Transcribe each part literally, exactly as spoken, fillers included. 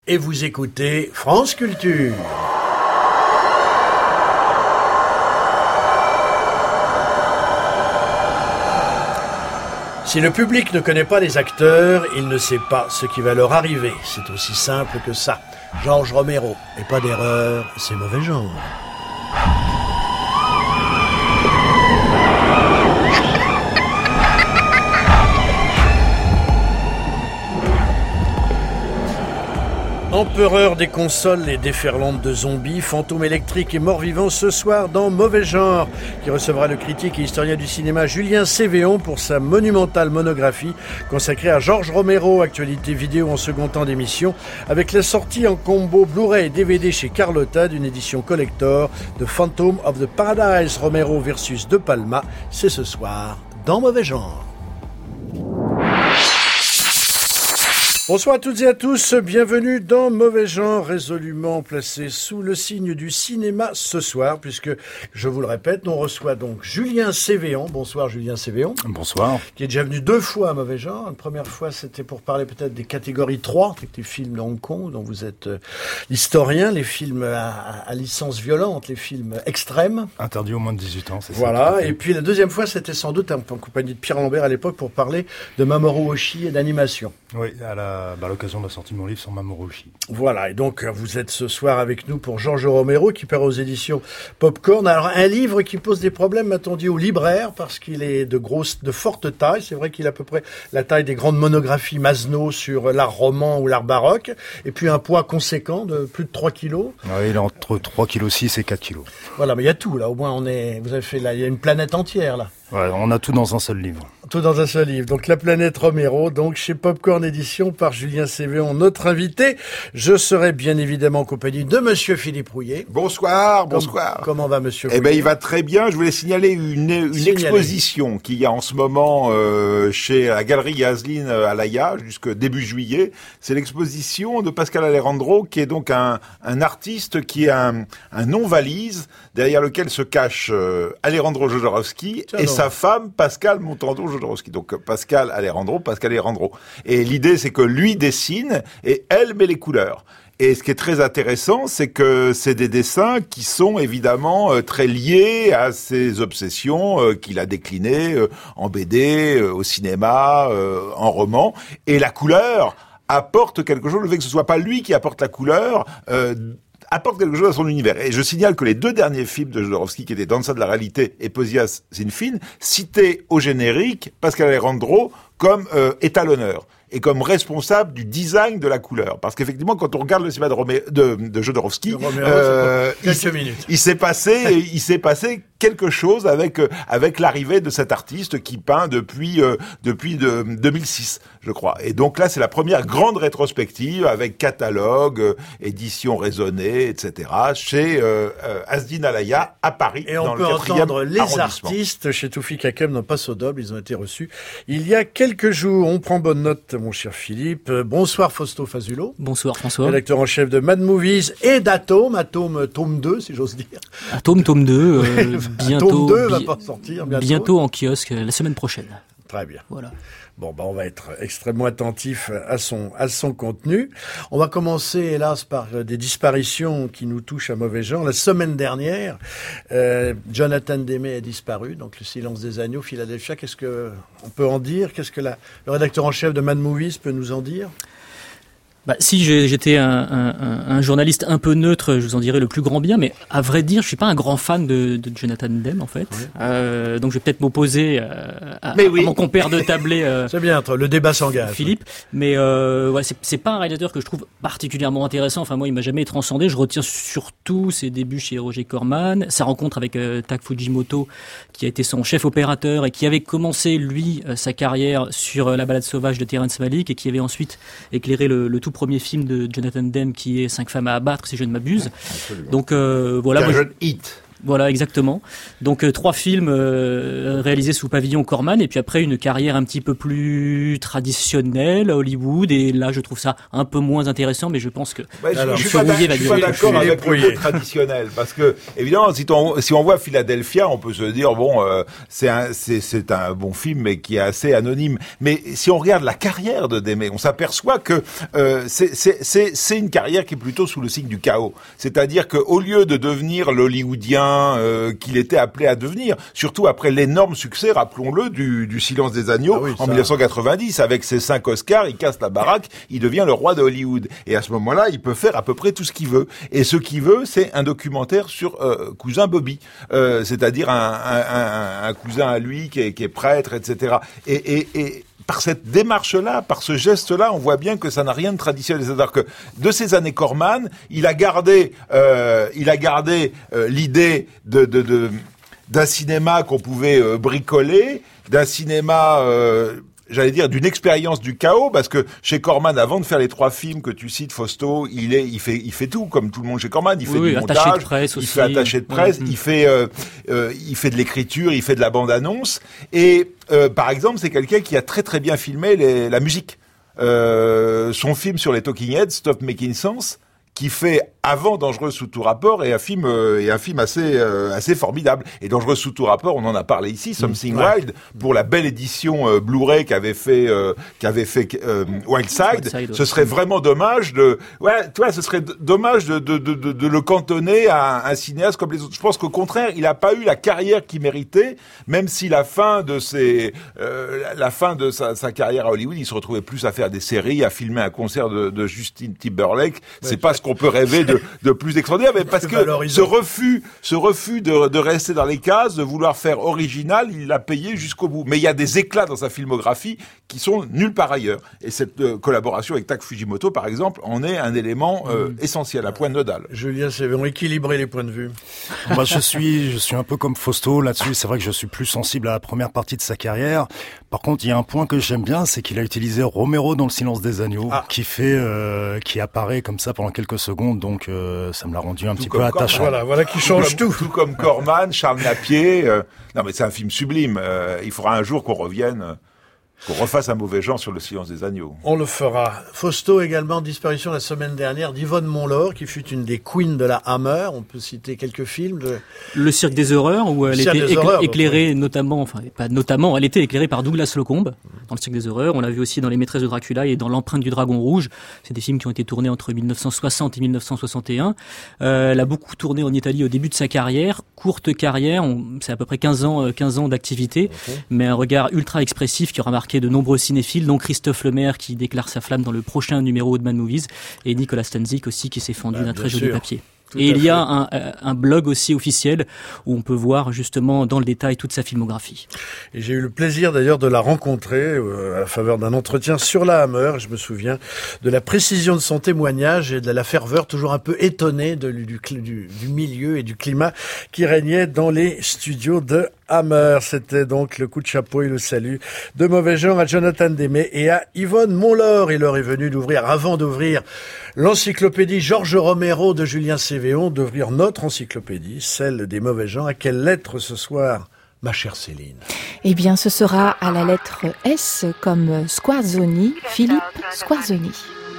et vous écoutez France Culture. Si le public ne connaît pas les acteurs, il ne sait pas ce qui va leur arriver. C'est aussi simple que ça. Georges Romero, et pas d'erreur, c'est mauvais genre. Empereur des consoles et déferlante de zombies, fantôme électrique et mort-vivant ce soir dans Mauvais Genre, qui recevra le critique et historien du cinéma Julien Cévéon pour sa monumentale monographie consacrée à Georges Romero, actualité vidéo en second temps d'émission, avec la sortie en combo Blu-ray et D V D chez Carlotta d'une édition collector de Phantom of the Paradise Romero versus De Palma. C'est ce soir dans Mauvais Genre. Bonsoir à toutes et à tous, bienvenue dans Mauvais Genre, résolument placé sous le signe du cinéma ce soir, puisque, je vous le répète, on reçoit donc Julien Cévéon. Bonsoir Julien Cévéon. Bonsoir. Qui est déjà venu deux fois à Mauvais Genre. Une première fois, c'était pour parler peut-être des catégories trois, avec les films de Hong Kong, dont vous êtes euh, l'historien, les films à, à licence violente, les films extrêmes. Interdits aux moins de dix-huit ans, c'est ça. Voilà, et puis la deuxième fois, c'était sans doute en, en compagnie de Pierre Lambert à l'époque pour parler de Mamoru Oshii et d'animation. Oui, à la Bah, à l'occasion de la sortie de mon livre sur Mamoru Oshii. Voilà, et donc vous êtes ce soir avec nous pour Georges Romero qui paraît aux éditions Popcorn. Alors un livre qui pose des problèmes, m'a-t-on dit, aux libraires parce qu'il est de grosse, de forte taille. C'est vrai qu'il a à peu près la taille des grandes monographies Masno sur l'art roman ou l'art baroque, et puis un poids conséquent de plus de trois kilos. Oui, il est entre trois virgule six kilos et quatre kilos. Voilà, mais il y a tout là. Au moins on est, vous avez fait là, il y a une planète entière là. Ouais, on a tout dans un seul livre. Tout dans un seul livre. Donc, La planète Romero, donc chez Popcorn Édition par Julien Cévéon, notre invité. Je serai bien évidemment en compagnie de Monsieur Philippe Rouillet. Bonsoir, bonsoir. Comment, comment va Monsieur Rouillet ? Eh ben, il va très bien. Je voulais signaler une, une Signaler. exposition qu'il y a en ce moment euh, chez la Galerie Yazline à La Haya, jusqu'au début juillet. C'est l'exposition de Pascal Alejandro, qui est donc un, un artiste qui est un, un non-valise, derrière lequel se cache euh, Alejandro Jodorowsky Tiens et donc. sa femme Pascal Montando Jodorowsky. Donc Pascal Alejandro, Pascal Alejandro. Et l'idée, c'est que lui dessine et elle met les couleurs. Et ce qui est très intéressant, c'est que c'est des dessins qui sont évidemment euh, très liés à ses obsessions euh, qu'il a déclinées euh, en B D, euh, au cinéma, euh, en roman. Et la couleur apporte quelque chose, le fait que ce soit pas lui qui apporte la couleur, euh, apporte quelque chose à son univers. Et je signale que les deux derniers films de Jodorowsky, qui étaient Dans ça de la réalité et Posias Sinfin, citaient au générique Pascal Alejandro comme euh, étalonneur et comme responsable du design de la couleur. Parce qu'effectivement, quand on regarde le cinéma de, Romé, de, de Jodorowsky, Romero, euh, quelques il, minutes. il s'est passé, il s'est passé quelque chose avec avec l'arrivée de cet artiste qui peint depuis euh, depuis de, deux mille six, je crois. Et donc là, c'est la première grande rétrospective avec catalogue, euh, édition raisonnée, et cetera. Chez euh, euh, Asdin Alaya à Paris. Et on peut entendre les artistes chez Toufik Hakem dans Passo Doble, ils ont été reçus il y a quelques jours. On prend bonne note, mon cher Philippe. Bonsoir Fausto Fazulo. Bonsoir François. Rédacteur en chef de Mad Movies et d'Atome, Atome tome deux, si j'ose dire. Atome tome deux. Euh... Bientôt, Tome deux va pas sortir bientôt. bientôt en kiosque la semaine prochaine. Très bien. Voilà. Bon, bah, on va être extrêmement attentif à son, à son contenu. On va commencer, hélas, par des disparitions qui nous touchent à mauvais genre. La semaine dernière, euh, Jonathan Demme a disparu, donc Le silence des agneaux, Philadelphia. Qu'est-ce que on peut en dire? Qu'est-ce que la, le rédacteur en chef de Mad Movies peut nous en dire? Bah, si j'étais un, un, un journaliste un peu neutre, je vous en dirais le plus grand bien, mais à vrai dire, je suis pas un grand fan de, de Jonathan Demme en fait. Oui. Euh, donc je vais peut-être m'opposer à, à, oui. à mon compère de tablé. Euh, c'est bien, le débat s'engage. Philippe, mais euh, ouais, c'est, c'est pas un réalisateur que je trouve particulièrement intéressant. Enfin moi, il m'a jamais transcendé. Je retiens surtout ses débuts chez Roger Corman, sa rencontre avec euh, Tak Fujimoto, qui a été son chef opérateur et qui avait commencé lui euh, sa carrière sur euh, La balade sauvage de Terrence Malick et qui avait ensuite éclairé le, le tout premier film de Jonathan Demme qui est Cinq femmes à abattre, si je ne m'abuse. Absolument. Donc euh, voilà. C'est un jeune hit. Voilà, exactement. Donc euh, trois films euh, réalisés sous pavillon Corman, et puis après une carrière un petit peu plus traditionnelle à Hollywood, et là je trouve ça un peu moins intéressant, mais je pense que bah, je, alors, je suis pas, Rouillet je va suis durer. pas d'accord avec le mot traditionnel, parce que évidemment si on si on voit Philadelphia, on peut se dire bon euh, c'est un c'est c'est un bon film mais qui est assez anonyme, mais si on regarde la carrière de Demme, on s'aperçoit que euh, c'est c'est c'est c'est une carrière qui est plutôt sous le signe du chaos, c'est-à-dire que au lieu de devenir l'hollywoodien Euh, qu'il était appelé à devenir, surtout après l'énorme succès, rappelons-le, du, du Silence des Agneaux ah oui, en dix-neuf cent quatre-vingt-dix, avec ses cinq Oscars, il casse la baraque, il devient le roi de Hollywood. Et à ce moment-là, il peut faire à peu près tout ce qu'il veut. Et ce qu'il veut, c'est un documentaire sur euh, cousin Bobby, euh, c'est-à-dire un, un, un, un cousin à lui qui est, qui est prêtre, et cetera. Et, et, et par cette démarche-là, par ce geste-là, on voit bien que ça n'a rien de traditionnel. C'est-à-dire que de ces années Corman, il a gardé, euh, il a gardé euh, l'idée de, de, de d'un cinéma qu'on pouvait euh, bricoler, d'un cinéma euh, j'allais dire d'une expérience du chaos, parce que chez Corman, avant de faire les trois films que tu cites, Fausto, il est, il fait, il fait tout comme tout le monde chez Corman. Il fait oui, du oui, montage, de presse il aussi. fait attaché de presse, ouais. il fait, euh, euh, il fait de l'écriture, il fait de la bande-annonce. Et euh, par exemple, c'est quelqu'un qui a très très bien filmé les, la musique. Euh, son film sur les Talking Heads, Stop Making Sense, qui fait avant Dangereux sous tout rapport, et un film euh, et un film assez euh, assez formidable. Et Dangereux sous tout rapport, on en a parlé ici, Something mmh, ouais. Wild, pour la belle édition euh, Blu-ray qu'avait fait euh, qu'avait fait euh, Wildside. Wildside ce serait vraiment dommage de ouais, tu vois, ce serait d- dommage de de, de de de le cantonner à un cinéaste comme les autres. Je pense qu'au contraire, il a pas eu la carrière qu'il méritait, même si la fin de ses euh, la fin de sa, sa carrière à Hollywood, il se retrouvait plus à faire des séries, à filmer un concert de, de Justin Timberlake. Ouais, c'est pas ce qu'on peut rêver de, de plus extraordinaire, mais parce que ce refus, ce refus de, de rester dans les cases, de vouloir faire original, il l'a payé jusqu'au bout. Mais il y a des éclats dans sa filmographie qui sont nulle part ailleurs. Et cette euh, collaboration avec Tak Fujimoto, par exemple, en est un élément euh, mmh. essentiel, un point nodal. Julien Sévéon, équilibrer les points de vue. Moi, je suis, je suis un peu comme Fausto là-dessus. C'est vrai que je suis plus sensible à la première partie de sa carrière. Par contre, il y a un point que j'aime bien, c'est qu'il a utilisé Romero dans Le Silence des Agneaux, ah. qui fait, euh, qui apparaît comme ça pendant quelques secondes. Donc, euh, ça me l'a rendu un tout petit peu attachant. Voilà, voilà qui change tout. Tout, tout comme Corman, Charles Napier. Euh, non, mais c'est un film sublime. Euh, il faudra un jour qu'on revienne. Euh, Qu'on refasse un mauvais genre sur Le Silence des Agneaux. On le fera. Fausto également, disparition la semaine dernière d'Yvonne Monlaur, qui fut une des queens de la Hammer. On peut citer quelques films. De... Le Cirque des Horreurs, où elle était écla- horreurs, éclairée donc, notamment, enfin pas notamment, elle était éclairée par Douglas Locombe dans Le Cirque des Horreurs. On l'a vu aussi dans Les Maîtresses de Dracula et dans L'Empreinte du Dragon Rouge. C'est des films qui ont été tournés entre dix-neuf cent soixante et dix-neuf cent soixante et un. Euh, elle a beaucoup tourné en Italie au début de sa carrière. Courte carrière, on, c'est à peu près quinze ans, quinze ans d'activité, okay. mais un regard ultra expressif qui aura marqué de nombreux cinéphiles, dont Christophe Lemaire qui déclare sa flamme dans le prochain numéro de Mad Movies, et Nicolas Stanzik aussi qui s'est fendu bah, d'un très sûr. joli papier. Tout et il y a un, un blog aussi officiel où on peut voir justement dans le détail toute sa filmographie. Et j'ai eu le plaisir d'ailleurs de la rencontrer euh, à la faveur d'un entretien sur la Hammer. Je me souviens de la précision de son témoignage et de la ferveur toujours un peu étonnée de, du, du, du milieu et du climat qui régnait dans les studios de Hammer. C'était donc le coup de chapeau et le salut de mauvais genre à Jonathan Demme et à Yvonne Monlaur. Il leur est venu d'ouvrir, avant d'ouvrir l'encyclopédie Georges Romero de Julien Sévéon, d'ouvrir notre encyclopédie, celle des mauvais gens. À quelle lettre ce soir, ma chère Céline? Eh bien, ce sera à la lettre S comme Squarzoni, Philippe Squarzoni.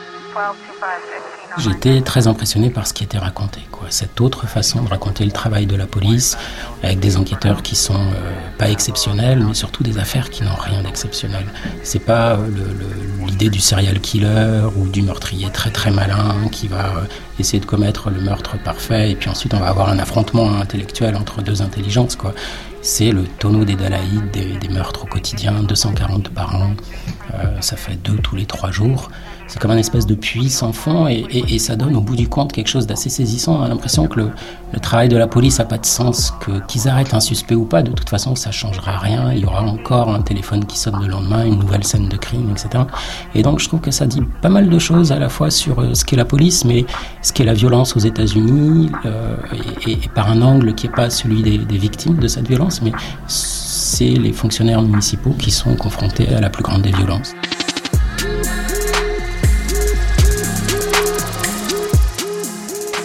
J'étais très impressionné par ce qui était raconté, quoi. Cette autre façon de raconter le travail de la police, avec des enquêteurs qui sont euh, pas exceptionnels, mais surtout des affaires qui n'ont rien d'exceptionnel. C'est pas euh, le, le, l'idée du serial killer ou du meurtrier très très malin qui va euh, essayer de commettre le meurtre parfait, et puis ensuite on va avoir un affrontement intellectuel entre deux intelligences, quoi. C'est le tonneau des Dalaïdes, des, des meurtres au quotidien, deux cent quarante par an, euh, ça fait deux tous les trois jours. C'est comme un espèce de puits sans fond, et, et, et ça donne au bout du compte quelque chose d'assez saisissant. On a l'impression que le, le travail de la police n'a pas de sens, que, qu'ils arrêtent un suspect ou pas, de toute façon ça ne changera rien. Il y aura encore un téléphone qui sonne le lendemain, une nouvelle scène de crime, et cetera. Et donc je trouve que ça dit pas mal de choses à la fois sur ce qu'est la police, mais ce qu'est la violence aux États-Unis, euh, et, et, et par un angle qui n'est pas celui des, des victimes de cette violence, mais c'est les fonctionnaires municipaux qui sont confrontés à la plus grande des violences.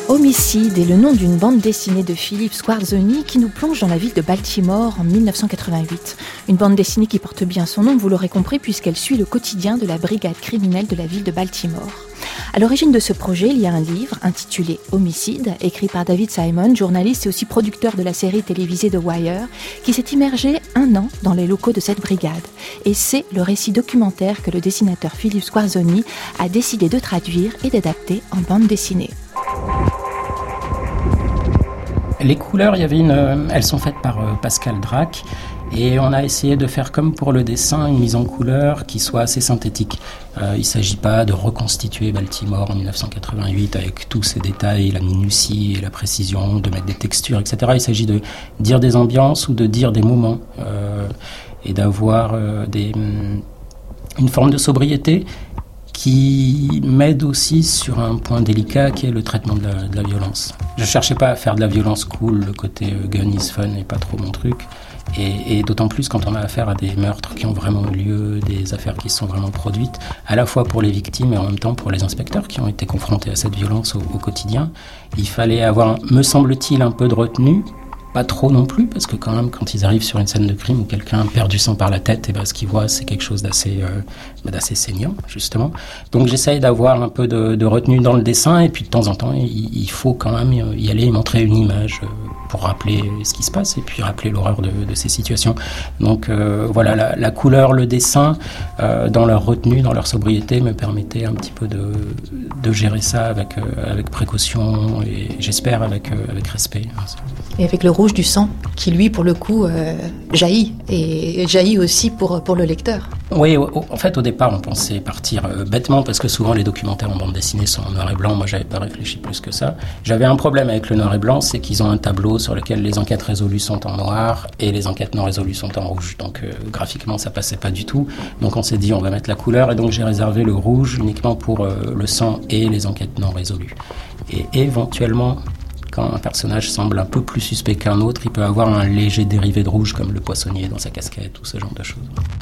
Homicide est le nom d'une bande dessinée de Philippe Squarzoni qui nous plonge dans la ville de Baltimore en dix-neuf cent quatre-vingt-huit. Une bande dessinée qui porte bien son nom, vous l'aurez compris, puisqu'elle suit le quotidien de la brigade criminelle de la ville de Baltimore. À l'origine de ce projet, il y a un livre intitulé Homicide, écrit par David Simon, journaliste et aussi producteur de la série télévisée The Wire, qui s'est immergé un an dans les locaux de cette brigade. Et c'est le récit documentaire que le dessinateur Philippe Squarzoni a décidé de traduire et d'adapter en bande dessinée. Les couleurs, il y avait une, elles sont faites par euh, Pascal Drac, et on a essayé de faire comme pour le dessin, une mise en couleur qui soit assez synthétique. Euh, il ne s'agit pas de reconstituer Baltimore en dix-neuf cent quatre-vingt-huit avec tous ses détails, la minutie et la précision, de mettre des textures, et cetera. Il s'agit de dire des ambiances ou de dire des moments euh, et d'avoir euh, des, une forme de sobriété qui m'aide aussi sur un point délicat qui est le traitement de la, de la violence. Je ne cherchais pas à faire de la violence cool, le côté euh, gun is fun n'est pas trop mon truc. Et, et d'autant plus quand on a affaire à des meurtres qui ont vraiment eu lieu, des affaires qui se sont vraiment produites, à la fois pour les victimes et en même temps pour les inspecteurs qui ont été confrontés à cette violence au, au quotidien. Il fallait avoir, me semble-t-il, un peu de retenue, pas trop non plus, parce que quand même, quand ils arrivent sur une scène de crime où quelqu'un perd du sang par la tête, et ben, ce qu'ils voient, c'est quelque chose d'assez, euh, d'assez saignant, justement. Donc j'essaye d'avoir un peu de, de retenue dans le dessin, et puis de temps en temps, il, il faut quand même y aller et montrer une image euh, pour rappeler ce qui se passe, et puis rappeler l'horreur de, de ces situations. Donc euh, voilà, la, la couleur, le dessin, euh, dans leur retenue, dans leur sobriété, me permettait un petit peu de, de gérer ça avec, euh, avec précaution, et j'espère avec, euh, avec respect. Et avec le rouge du sang, qui lui, pour le coup, euh, jaillit, et jaillit aussi pour, pour le lecteur. Oui, en fait, au départ, on pensait partir euh, bêtement, parce que souvent, les documentaires en bande dessinée sont en noir et blanc. Moi, j'avais pas réfléchi plus que ça. J'avais un problème avec le noir et blanc, c'est qu'ils ont un tableau sur lequel les enquêtes résolues sont en noir, et les enquêtes non résolues sont en rouge. Donc, euh, graphiquement, ça passait pas du tout. Donc, on s'est dit, on va mettre la couleur, et donc j'ai réservé le rouge uniquement pour euh, le sang et les enquêtes non résolues. Et éventuellement, quand un personnage semble un peu plus suspect qu'un autre, il peut avoir un léger dérivé de rouge, comme le poissonnier dans sa casquette, ou ce genre de choses.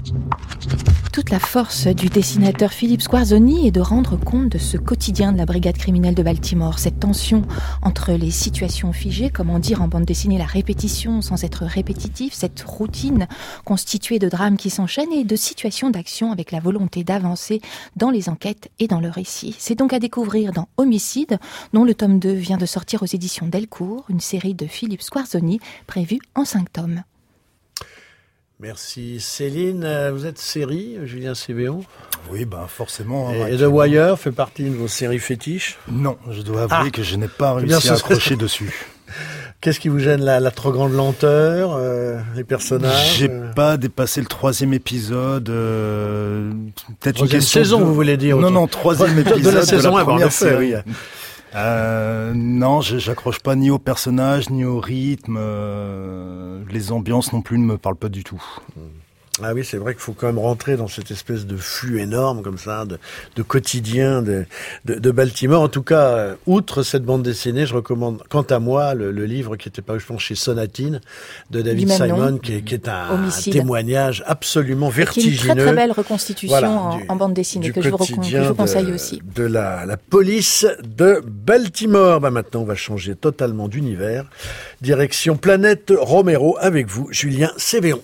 Toute la force du dessinateur Philippe Squarzoni est de rendre compte de ce quotidien de la brigade criminelle de Baltimore, cette tension entre les situations figées, comment dire en bande dessinée la répétition sans être répétitif, cette routine constituée de drames qui s'enchaînent et de situations d'action avec la volonté d'avancer dans les enquêtes et dans le récit. C'est donc à découvrir dans Homicide, dont le tome deux vient de sortir aux éditions Delcourt, une série de Philippe Squarzoni prévue en cinq tomes. Merci Céline. Vous êtes série, Julien Cévéon ? Oui, ben forcément. Et, et The Wire fait partie de vos séries fétiches ? Non, je dois avouer ah, que je n'ai pas réussi bien, à accrocher dessus. Qu'est-ce qui vous gêne, la, la trop grande lenteur, euh, les personnages ? J'ai euh... pas dépassé le troisième épisode. Euh, peut-être troisième une saison, de... vous voulez dire ? Non, non, troisième épisode de la saison de la première série. Oui. Euh, non, j'accroche pas ni au personnage, ni au rythme. Euh, les ambiances non plus ne me parlent pas du tout. Ah oui, c'est vrai qu'il faut quand même rentrer dans cette espèce de flux énorme comme ça, de, de quotidien de, de, de Baltimore. En tout cas, euh, outre cette bande dessinée, je recommande, quant à moi, le, le livre qui était paru, je pense, chez Sonatine, de David Simon, qui est, qui est un, un témoignage absolument vertigineux. Qui est une très très belle reconstitution voilà, en, du, en bande dessinée que je, vous que je vous conseille de, aussi. De la, la police de Baltimore. Bah maintenant, on va changer totalement d'univers. Direction Planète Romero avec vous, Julien Cévéon.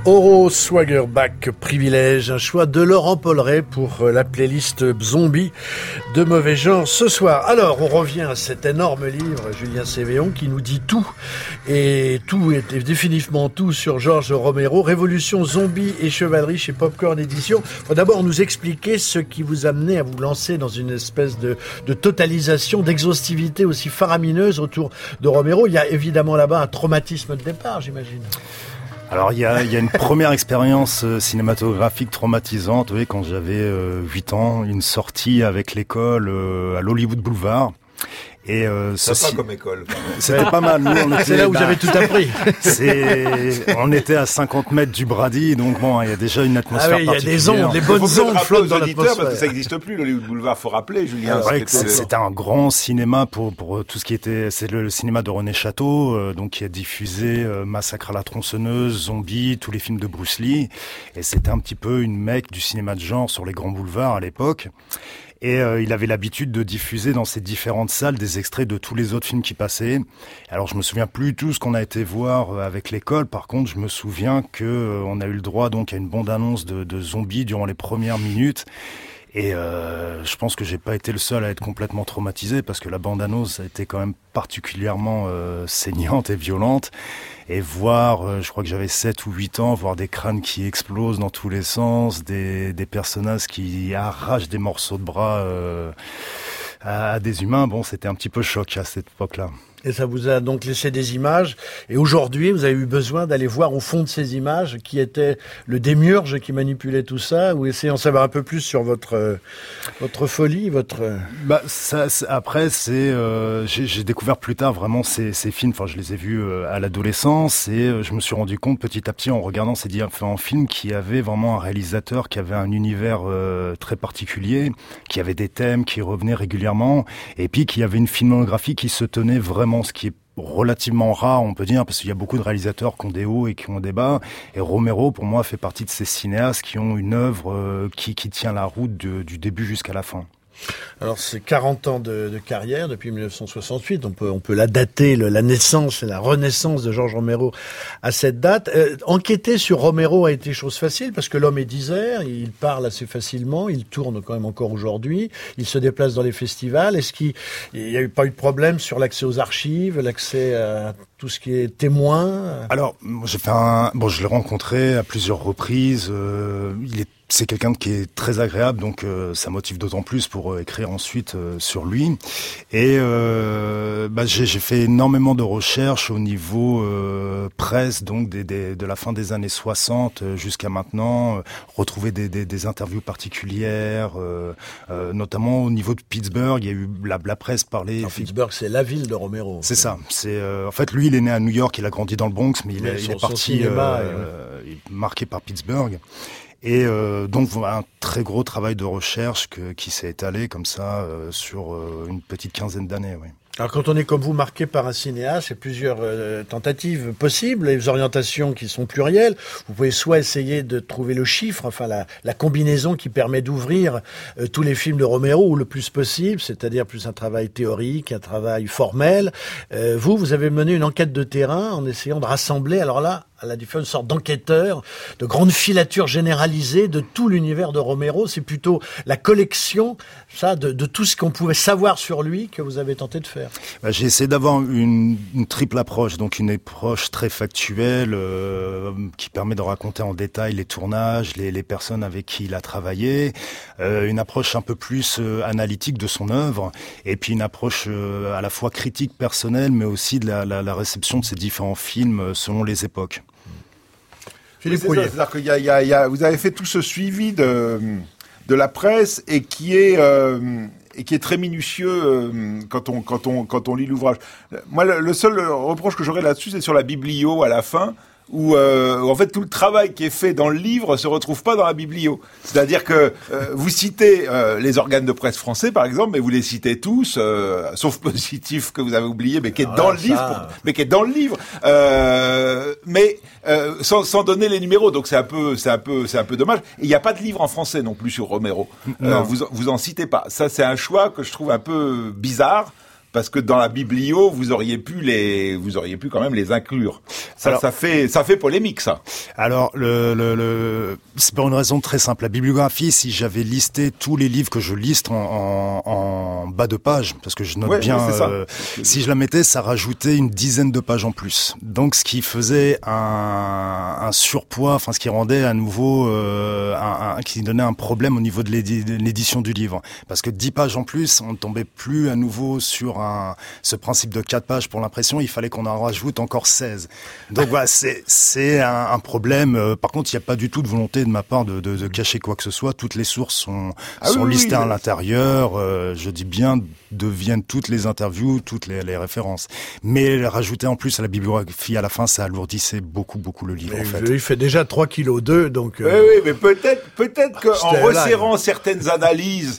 Oro Swaggerback Privilège, un choix de Laurent Polleret pour la playlist Zombie de Mauvais Genre ce soir. Alors, on revient à cet énorme livre, Julien Cévéon, qui nous dit tout, et tout est définitivement tout sur Georges Romero, Révolution, Zombie et Chevalerie chez Popcorn Édition. Faut d'abord nous expliquer ce qui vous a amené à vous lancer dans une espèce de, de totalisation, d'exhaustivité aussi faramineuse autour de Romero. Il y a évidemment là-bas un traumatisme de départ, j'imagine. Alors il y a, il y a une première expérience cinématographique traumatisante, oui, quand j'avais euh, huit ans, une sortie avec l'école euh, à l'Hollywood Boulevard. Et euh, ça ceci... pas comme école. C'était pas mal. Nous, on était, c'est là où bah, j'avais tout appris. C'est, on était à cinquante mètres du Brady, donc bon, il y a déjà une atmosphère ah oui, particulière. Il y a des ondes, les bonnes ondes flottent dans l'atmosphère. Parce que ça n'existe plus, le Boulevard, faut rappeler, Julien. C'est vrai que c'était, c'était un grand cinéma pour pour tout ce qui était, c'est le, le cinéma de René Château, euh, donc qui a diffusé euh, Massacre à la tronçonneuse, Zombie, tous les films de Bruce Lee, et c'était un petit peu une mecque du cinéma de genre sur les grands boulevards à l'époque. Et euh, il avait l'habitude de diffuser dans ces différentes salles des extraits de tous les autres films qui passaient. Alors je me souviens plus du tout ce qu'on a été voir avec l'école. Par contre, je me souviens que euh, on a eu le droit donc à une bande-annonce de, de Zombies durant les premières minutes. Et euh, je pense que j'ai pas été le seul à être complètement traumatisé parce que la bande-annonce a été quand même particulièrement euh, saignante et violente. Et voir, euh, je crois que j'avais sept ou huit ans, voir des crânes qui explosent dans tous les sens, des, des personnages qui arrachent des morceaux de bras euh, à, à des humains, bon, c'était un petit peu choc à cette époque-là. Et ça vous a donc laissé des images. Et aujourd'hui, vous avez eu besoin d'aller voir au fond de ces images qui était le démiurge qui manipulait tout ça, ou essayer d'en savoir un peu plus sur votre euh, votre folie, votre. Bah ça. C'est, après, c'est euh, j'ai, j'ai découvert plus tard vraiment ces, ces films. Enfin, je les ai vus euh, à l'adolescence et euh, je me suis rendu compte petit à petit en regardant ces différents films qu'il y avait vraiment un réalisateur qui avait un univers euh, très particulier, qui avait des thèmes qui revenaient régulièrement, et puis qui avait une filmographie qui se tenait vraiment, ce qui est relativement rare, on peut dire, parce qu'il y a beaucoup de réalisateurs qui ont des hauts et qui ont des bas. Et Romero, pour moi, fait partie de ces cinéastes qui ont une œuvre euh, qui, qui tient la route de, du début jusqu'à la fin. Alors c'est quarante ans de, de carrière depuis dix-neuf cent soixante-huit, on peut on peut la dater, le, la naissance et la renaissance de Georges Romero à cette date. Euh, enquêter sur Romero a été chose facile parce que l'homme est disert, il parle assez facilement, il tourne quand même encore aujourd'hui, il se déplace dans les festivals. Est-ce qu'il n'y a eu pas eu de problème sur l'accès aux archives, l'accès à tout ce qui est témoin? Alors j'ai fait un bon, je l'ai rencontré à plusieurs reprises. Euh, il est C'est quelqu'un qui est très agréable, donc euh, ça motive d'autant plus pour euh, écrire ensuite euh, sur lui. Et euh, bah, j'ai, j'ai fait énormément de recherches au niveau euh, presse, donc des, des, de la fin des années soixante jusqu'à maintenant, euh, retrouver des, des, des interviews particulières, euh, euh, notamment au niveau de Pittsburgh. Il y a eu la, la presse parlait. Alors, Pittsburgh, c'est la ville de Romero. C'est ça. C'est euh, en fait lui, il est né à New York, il a grandi dans le Bronx, mais il, mais est, son, il est parti cinéma, euh, et... marqué par Pittsburgh. Et euh, donc un très gros travail de recherche que, qui s'est étalé comme ça euh, sur euh, une petite quinzaine d'années. Oui. Alors quand on est comme vous marqué par un cinéaste, il y a plusieurs euh, tentatives possibles, les orientations qui sont plurielles. Vous pouvez soit essayer de trouver le chiffre, enfin la, la combinaison qui permet d'ouvrir euh, tous les films de Romero ou le plus possible, c'est-à-dire plus un travail théorique, un travail formel. Euh, vous, vous avez mené une enquête de terrain en essayant de rassembler, alors là, à la différence, une sorte d'enquêteur, de grande filature généralisée de tout l'univers de Romero. C'est plutôt la collection, ça, de, de tout ce qu'on pouvait savoir sur lui que vous avez tenté de faire. Bah, j'ai essayé d'avoir une, une triple approche, donc une approche très factuelle euh, qui permet de raconter en détail les tournages, les, les personnes avec qui il a travaillé, euh, une approche un peu plus euh, analytique de son œuvre, et puis une approche euh, à la fois critique personnelle, mais aussi de la, la, la réception de ces différents films euh, selon les époques. Oui, c'est ça, c'est-à-dire qu'il y a, il y a, il y a, vous avez fait tout ce suivi de, de la presse et qui est, euh, et qui est très minutieux euh, quand on, quand on, quand on lit l'ouvrage. Moi, le, le seul reproche que j'aurais là-dessus, c'est sur la biblio à la fin, où euh, en fait tout le travail qui est fait dans le livre se retrouve pas dans la biblio. C'est-à-dire que euh, vous citez euh, les organes de presse français par exemple, mais vous les citez tous, euh, sauf Positif que vous avez oublié, mais qui est ah, dans le ça... livre, pour, mais qui est dans le livre, euh, mais euh, sans, sans donner les numéros. Donc c'est un peu, c'est un peu, c'est un peu dommage. Et il n'y a pas de livre en français non plus sur Romero. Euh, vous, vous en citez pas. Ça c'est un choix que je trouve un peu bizarre. Parce que dans la biblio, vous auriez pu les, vous auriez pu quand même les inclure. Ça, alors, ça fait, ça fait polémique, ça. Alors, le, le, le, c'est pour une raison très simple. La bibliographie, si j'avais listé tous les livres que je liste en, en, en bas de page, parce que je note ouais, bien, ouais, euh, si je la mettais, ça rajoutait une dizaine de pages en plus. Donc, ce qui faisait un, un surpoids, enfin, ce qui rendait à nouveau, euh, un, un, qui donnait un problème au niveau de l'édition du livre. Parce que dix pages en plus, on ne tombait plus à nouveau sur un, ce principe de quatre pages pour l'impression, il fallait qu'on en rajoute encore seize. Donc voilà, c'est c'est un, un problème. Euh, par contre, il n'y a pas du tout de volonté de ma part de, de, de cacher quoi que ce soit. Toutes les sources sont, ah sont oui, listées oui, à l'intérieur. Euh, je dis bien, deviennent toutes les interviews, toutes les, les références. Mais rajouter en plus à la bibliographie à la fin, ça alourdissait beaucoup, beaucoup le livre. Mais en fait. Il fait déjà trois kilos deux, donc. Euh... Oui, oui, mais peut-être, peut-être qu'en resserrant certaines analyses.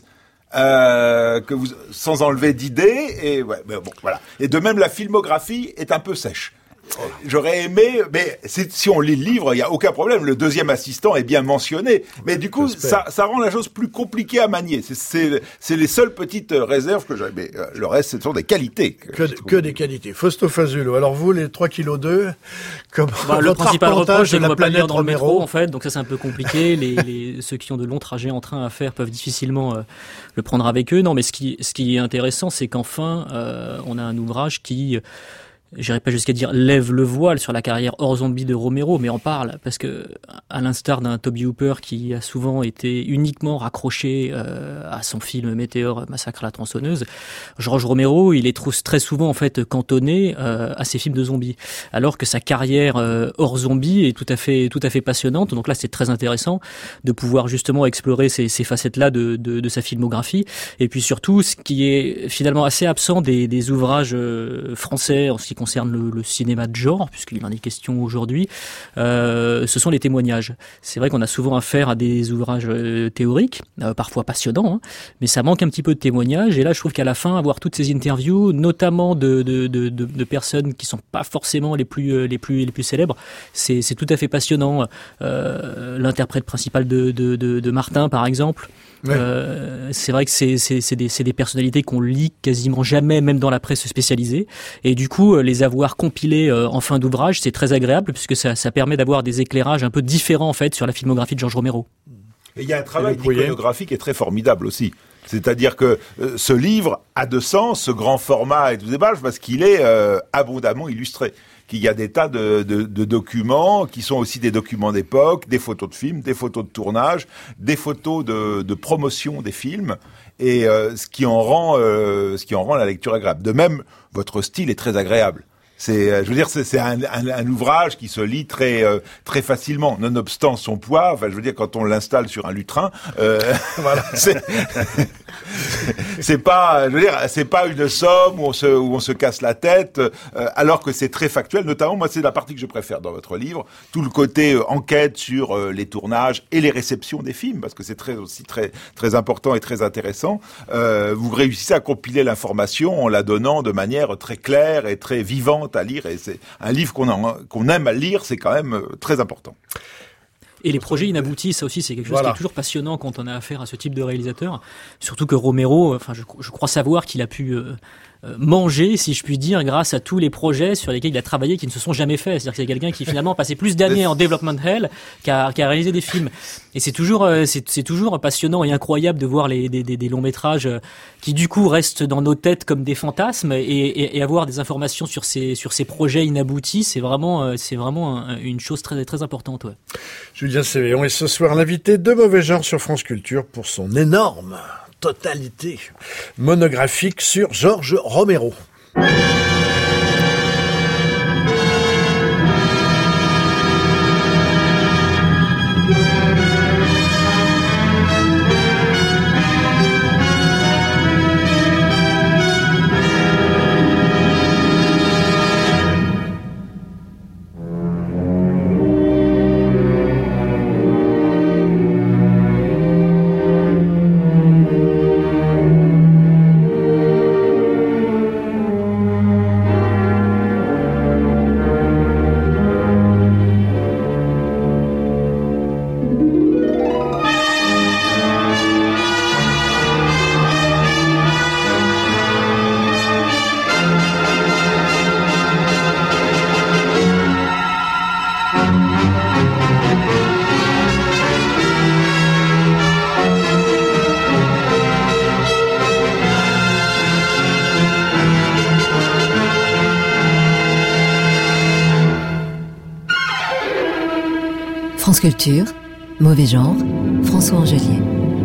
Euh, que vous, sans enlever d'idées, et ouais, mais bon, voilà. Et de même, la filmographie est un peu sèche. J'aurais aimé, mais c'est, si on lit le livre, il y a aucun problème. Le deuxième assistant est bien mentionné, mais du coup, ça, ça rend la chose plus compliquée à manier. C'est, c'est, c'est les seules petites réserves que j'ai. Mais euh, le reste, ce sont des qualités. Que, que, que des qualités. Fausto Fazulo. Alors vous, les trois kilos deux, comme bah, le principal reproche, c'est qu'on va pas lire dans le métro, en fait. Donc ça, c'est un peu compliqué. les, les, ceux qui ont de longs trajets en train à faire peuvent difficilement euh, le prendre avec eux. Non, mais ce qui, ce qui est intéressant, c'est qu'enfin, euh, on a un ouvrage qui j'irai pas jusqu'à dire lève le voile sur la carrière hors zombie de Romero, mais en parle, parce que à l'instar d'un Toby Hooper qui a souvent été uniquement raccroché euh, à son film Météore, Massacre à la tronçonneuse, George Romero, il est trop, très souvent en fait cantonné euh, à ses films de zombies, alors que sa carrière euh, hors zombie est tout à fait tout à fait passionnante. Donc là, c'est très intéressant de pouvoir justement explorer ces, ces facettes-là de, de, de sa filmographie, et puis surtout, ce qui est finalement assez absent des, des ouvrages euh, français en ce qui concerne le, le cinéma de genre, puisqu'il en est question aujourd'hui, euh, ce sont les témoignages. C'est vrai qu'on a souvent affaire à des ouvrages euh, théoriques, euh, parfois passionnants, hein, mais ça manque un petit peu de témoignages. Et là, je trouve qu'à la fin, avoir toutes ces interviews, notamment de, de, de, de, de personnes qui sont pas forcément les plus, euh, les plus, les plus célèbres, c'est, c'est tout à fait passionnant. Euh, l'interprète principal de, de, de, de Martin, par exemple. Ouais. Euh, c'est vrai que c'est, c'est, c'est, des, c'est des personnalités qu'on lit quasiment jamais, même dans la presse spécialisée. Et du coup, les avoir compilés euh, en fin d'ouvrage, c'est très agréable puisque ça, ça permet d'avoir des éclairages un peu différents en fait sur la filmographie de George Romero. Et il y a un travail d'iconographie qui est très formidable aussi. C'est-à-dire que euh, ce livre a de sens, ce grand format et tout des pages, parce qu'il est euh, abondamment illustré. Qu'il y a des tas de, de, de documents qui sont aussi des documents d'époque, des photos de films, des photos de tournage, des photos de, de promotion des films, et euh, ce qui en rend, euh, ce qui en rend la lecture agréable. De même, votre style est très agréable. C'est, je veux dire, c'est, c'est un, un, un ouvrage qui se lit très, euh, très facilement, nonobstant son poids. Enfin, je veux dire, quand on l'installe sur un lutrin, euh, voilà, c'est, c'est pas, je veux dire, c'est pas une somme où on se, où on se casse la tête, euh, alors que c'est très factuel. Notamment, moi, c'est la partie que je préfère dans votre livre, tout le côté euh, enquête sur euh, les tournages et les réceptions des films, parce que c'est très aussi très, très important et très intéressant. Euh, vous réussissez à compiler l'information en la donnant de manière très claire et très vivante à lire, et c'est un livre qu'on, en, qu'on aime à lire, c'est quand même très important. Et les projets inaboutis, ça aussi, c'est quelque chose voilà. qui est toujours passionnant quand on a affaire à ce type de réalisateur. Surtout que Romero, enfin, je, je crois savoir qu'il a pu euh, manger, si je puis dire, grâce à tous les projets sur lesquels il a travaillé qui ne se sont jamais faits. C'est-à-dire que c'est quelqu'un qui finalement a passé plus d'années en development hell qu'à, qu'à réaliser des films. Et c'est toujours, c'est, c'est toujours passionnant et incroyable de voir les, des, des, des longs métrages qui du coup restent dans nos têtes comme des fantasmes, et, et, et avoir des informations sur ces, sur ces projets inaboutis, c'est vraiment, c'est vraiment un, une chose très, très importante. Ouais. Julien Sévéon est ce soir l'invité de Mauvais Genre sur France Culture pour son énorme totalité monographique sur George Romero. France Culture, Mauvais genre, François Angelier.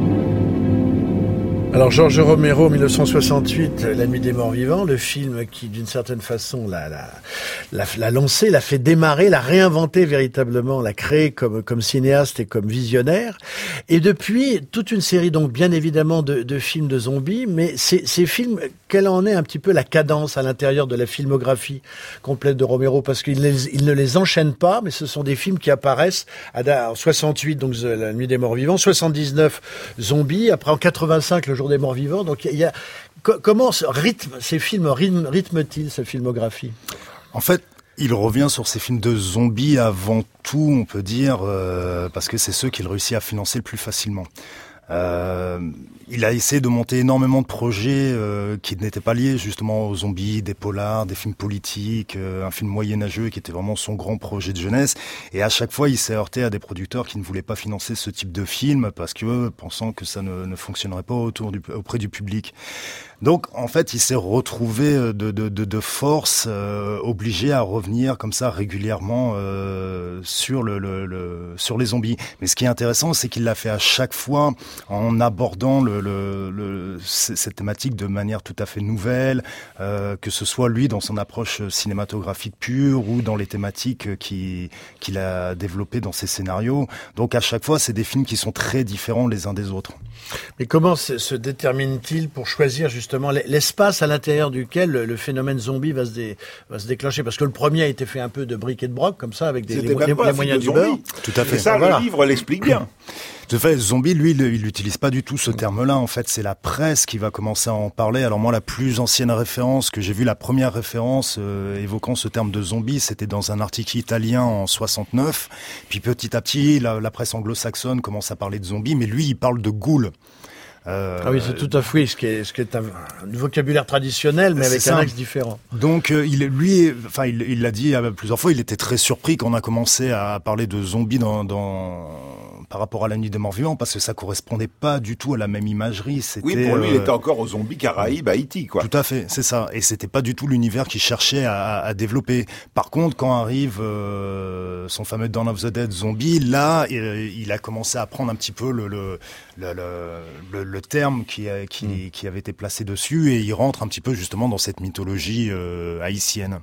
Alors Georges Romero, mille neuf cent soixante-huit, La Nuit des Morts Vivants, le film qui d'une certaine façon l'a, l'a, l'a, l'a lancé, l'a fait démarrer, l'a réinventé véritablement, l'a créé comme, comme cinéaste et comme visionnaire. Et depuis, toute une série donc bien évidemment de, de films de zombies, mais ces, ces films, quelle en est un petit peu la cadence à l'intérieur de la filmographie complète de Romero? Parce qu'il les, il ne les enchaîne pas, mais ce sont des films qui apparaissent à, en soixante-huit, donc La Nuit des Morts Vivants, soixante-dix-neuf, Zombies, après en quatre-vingt-cinq, Le Jour des Morts Vivants. Donc il y a comment ce rythme, ces films rythme, rythment-ils cette filmographie? En fait, il revient sur ces films de zombies avant tout, on peut dire, euh, parce que c'est ceux qu'il réussit à financer le plus facilement. Euh, il a essayé de monter énormément de projets euh, qui n'étaient pas liés justement aux zombies, des polars, des films politiques, euh, un film moyenâgeux qui était vraiment son grand projet de jeunesse. Et à chaque fois, il s'est heurté à des producteurs qui ne voulaient pas financer ce type de film parce que pensant que ça ne, ne fonctionnerait pas autour du, auprès du public. Donc, en fait, il s'est retrouvé de, de, de, de force, euh, obligé à revenir comme ça régulièrement euh, sur le, le, le sur les zombies. Mais ce qui est intéressant, c'est qu'il l'a fait à chaque fois en abordant le, le, le cette thématique de manière tout à fait nouvelle, euh, que ce soit lui dans son approche cinématographique pure ou dans les thématiques qui, qu'il a développées dans ses scénarios. Donc, à chaque fois, c'est des films qui sont très différents les uns des autres. Mais comment se, se détermine-t-il pour choisir justement l'espace à l'intérieur duquel le, le phénomène zombie va se, dé, va se déclencher? Parce que le premier a été fait un peu de bric et de broc, comme ça, avec des, les, les, les moyens du beurre. Tout à fait. Et ça, voilà. Le livre l'explique bien. Tout à fait. Zombie, lui, il n'utilise pas du tout ce terme-là. En fait, c'est la presse qui va commencer à en parler. Alors moi, la plus ancienne référence que j'ai vue, la première référence euh, évoquant ce terme de zombie, c'était dans un article italien en soixante-neuf. Puis petit à petit, la, la presse anglo-saxonne commence à parler de zombies, mais lui, il parle de ghouls. Euh, ah oui, c'est tout à fait ce qui est, ce qui est un, un vocabulaire traditionnel, mais avec ça. Un axe différent. Donc, euh, il, lui, enfin, il, il l'a dit plusieurs fois, il était très surpris quand on a commencé à parler de zombies dans, dans, par rapport à La Nuit des Morts Vivants, parce que ça correspondait pas du tout à la même imagerie. C'était, oui, pour lui, euh, il était encore aux zombies Caraïbes, Haïti, quoi. Tout à fait, c'est ça. Et c'était pas du tout l'univers qu'il cherchait à, à développer. Par contre, quand arrive euh, son fameux Dawn of the Dead zombie, là, il, il a commencé à prendre un petit peu le, le, le, le, le le terme qui, a, qui, mmh. qui avait été placé dessus, et il rentre un petit peu justement dans cette mythologie euh, haïtienne.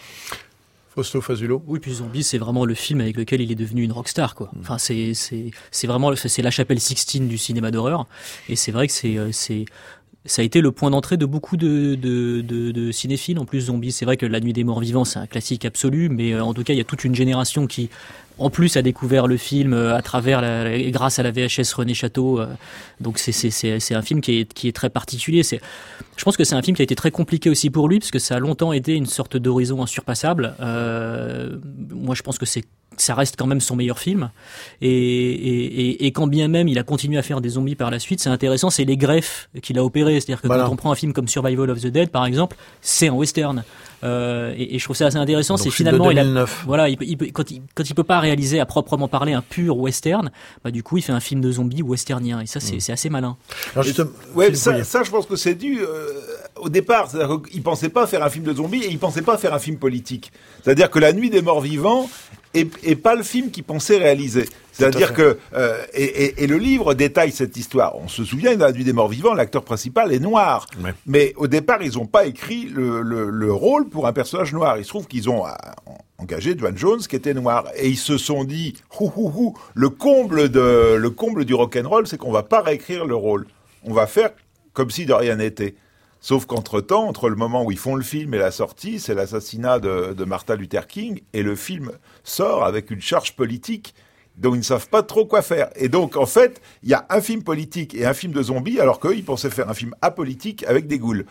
Fausto Fazulo. Oui, puis Zombie, c'est vraiment le film avec lequel il est devenu une rockstar, quoi. Enfin, c'est c'est c'est vraiment c'est la chapelle Sixtine du cinéma d'horreur, et c'est vrai que c'est c'est ça a été le point d'entrée de beaucoup de, de, de, de cinéphiles. En plus, Zombie, c'est vrai que La Nuit des Morts Vivants, c'est un classique absolu, mais euh, en tout cas, il y a toute une génération qui, en plus, a découvert le film euh, à travers, la, grâce à la V H S René Château. Euh, donc, c'est, c'est, c'est, c'est un film qui est, qui est très particulier. C'est, je pense que c'est un film qui a été très compliqué aussi pour lui, parce que ça a longtemps été une sorte d'horizon insurpassable. Euh, moi, je pense que c'est ça reste quand même son meilleur film, et, et, et, et quand bien même il a continué à faire des zombies par la suite, c'est intéressant, c'est les greffes qu'il a opérées, c'est-à-dire que voilà. Quand on prend un film comme Survival of the Dead par exemple, c'est un western, euh, et, et je trouve ça assez intéressant. Donc, c'est finalement il a, voilà, il, il, quand il quand il peut pas réaliser à proprement parler un pur western, bah du coup il fait un film de zombies westernien, et ça c'est, mmh. c'est assez malin. Alors juste, ouais, ça, ça je pense que c'est dû euh, au départ, il pensait pas faire un film de zombies, et il pensait pas faire un film politique, c'est-à-dire que La Nuit des Morts Vivants Et, et pas le film qu'il pensait réaliser. C'est-à-dire que euh, et, et, et le livre détaille cette histoire. On se souvient, dans La Nuit des Morts Vivants, l'acteur principal est noir. Ouais. Mais au départ, ils n'ont pas écrit le, le, le rôle pour un personnage noir. Il se trouve qu'ils ont euh, engagé Duane Jones, qui était noir, et ils se sont dit, hou, hou, hou, le comble de le comble du rock'n'roll, c'est qu'on va pas réécrire le rôle. On va faire comme si de rien n'était. Sauf qu'entre-temps, entre le moment où ils font le film et la sortie, c'est l'assassinat de, de Martin Luther King, et le film sort avec une charge politique dont ils ne savent pas trop quoi faire. Et donc, en fait, il y a un film politique et un film de zombies, alors qu'eux, ils pensaient faire un film apolitique avec des ghouls.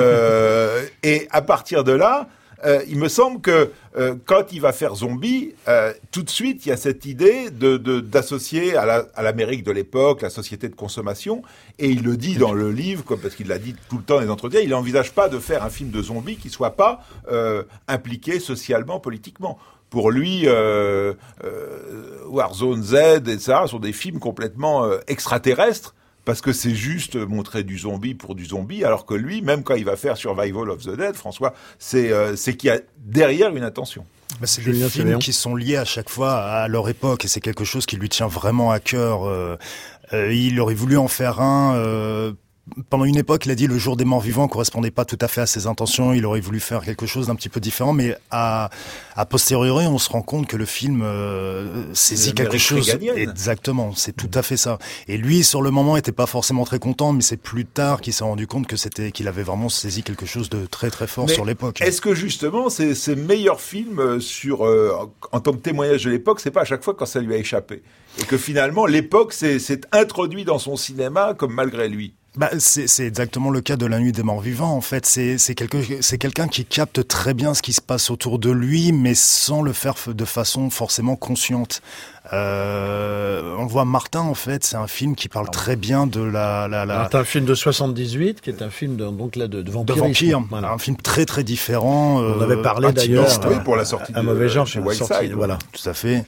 Euh, et à partir de là, euh, il me semble que euh, quand il va faire Zombie, euh, tout de suite, il y a cette idée de, de, d'associer à, la, à l'Amérique de l'époque, la société de consommation, et il le dit dans le livre, comme, parce qu'il l'a dit tout le temps dans les entretiens, il n'envisage pas de faire un film de zombies qui ne soit pas euh, impliqué socialement, politiquement. Pour lui, euh, euh, Warzone Z, et cetera, sont des films complètement euh, extraterrestres, parce que c'est juste montrer du zombie pour du zombie, alors que lui, même quand il va faire Survival of the Dead, François, c'est, euh, c'est qu'il y a derrière une intention. Bah, c'est des films qui sont liés à chaque fois à leur époque et c'est quelque chose qui lui tient vraiment à cœur. Euh, euh, il aurait voulu en faire un... Euh, Pendant une époque, il a dit le jour des morts vivants correspondait pas tout à fait à ses intentions. Il aurait voulu faire quelque chose d'un petit peu différent, mais à, à posteriori, on se rend compte que le film euh, saisit quelque chose. Exactement, c'est tout à fait ça. Et lui, sur le moment, était pas forcément très content, mais c'est plus tard qu'il s'est rendu compte que c'était qu'il avait vraiment saisi quelque chose de très très fort mais sur l'époque. Est-ce que justement, ces, ces meilleurs films sur euh, en tant que témoignage de l'époque, c'est pas à chaque fois quand ça lui a échappé, et que finalement l'époque s'est, s'est introduit dans son cinéma comme malgré lui? Bah, c'est, c'est exactement le cas de La Nuit des Morts Vivants. En fait, c'est, c'est, quelque, c'est quelqu'un qui capte très bien ce qui se passe autour de lui, mais sans le faire de façon forcément consciente. Euh, on voit Martin, en fait, c'est un film qui parle très bien de la... la, la... C'est un film de soixante-dix-huit, qui est un film de, donc là, de, de vampirisme. De vampire, voilà. Un film très très différent. On euh, avait parlé d'ailleurs oui, pour la sortie un de, mauvais genre chez Wildside. Voilà, tout à fait.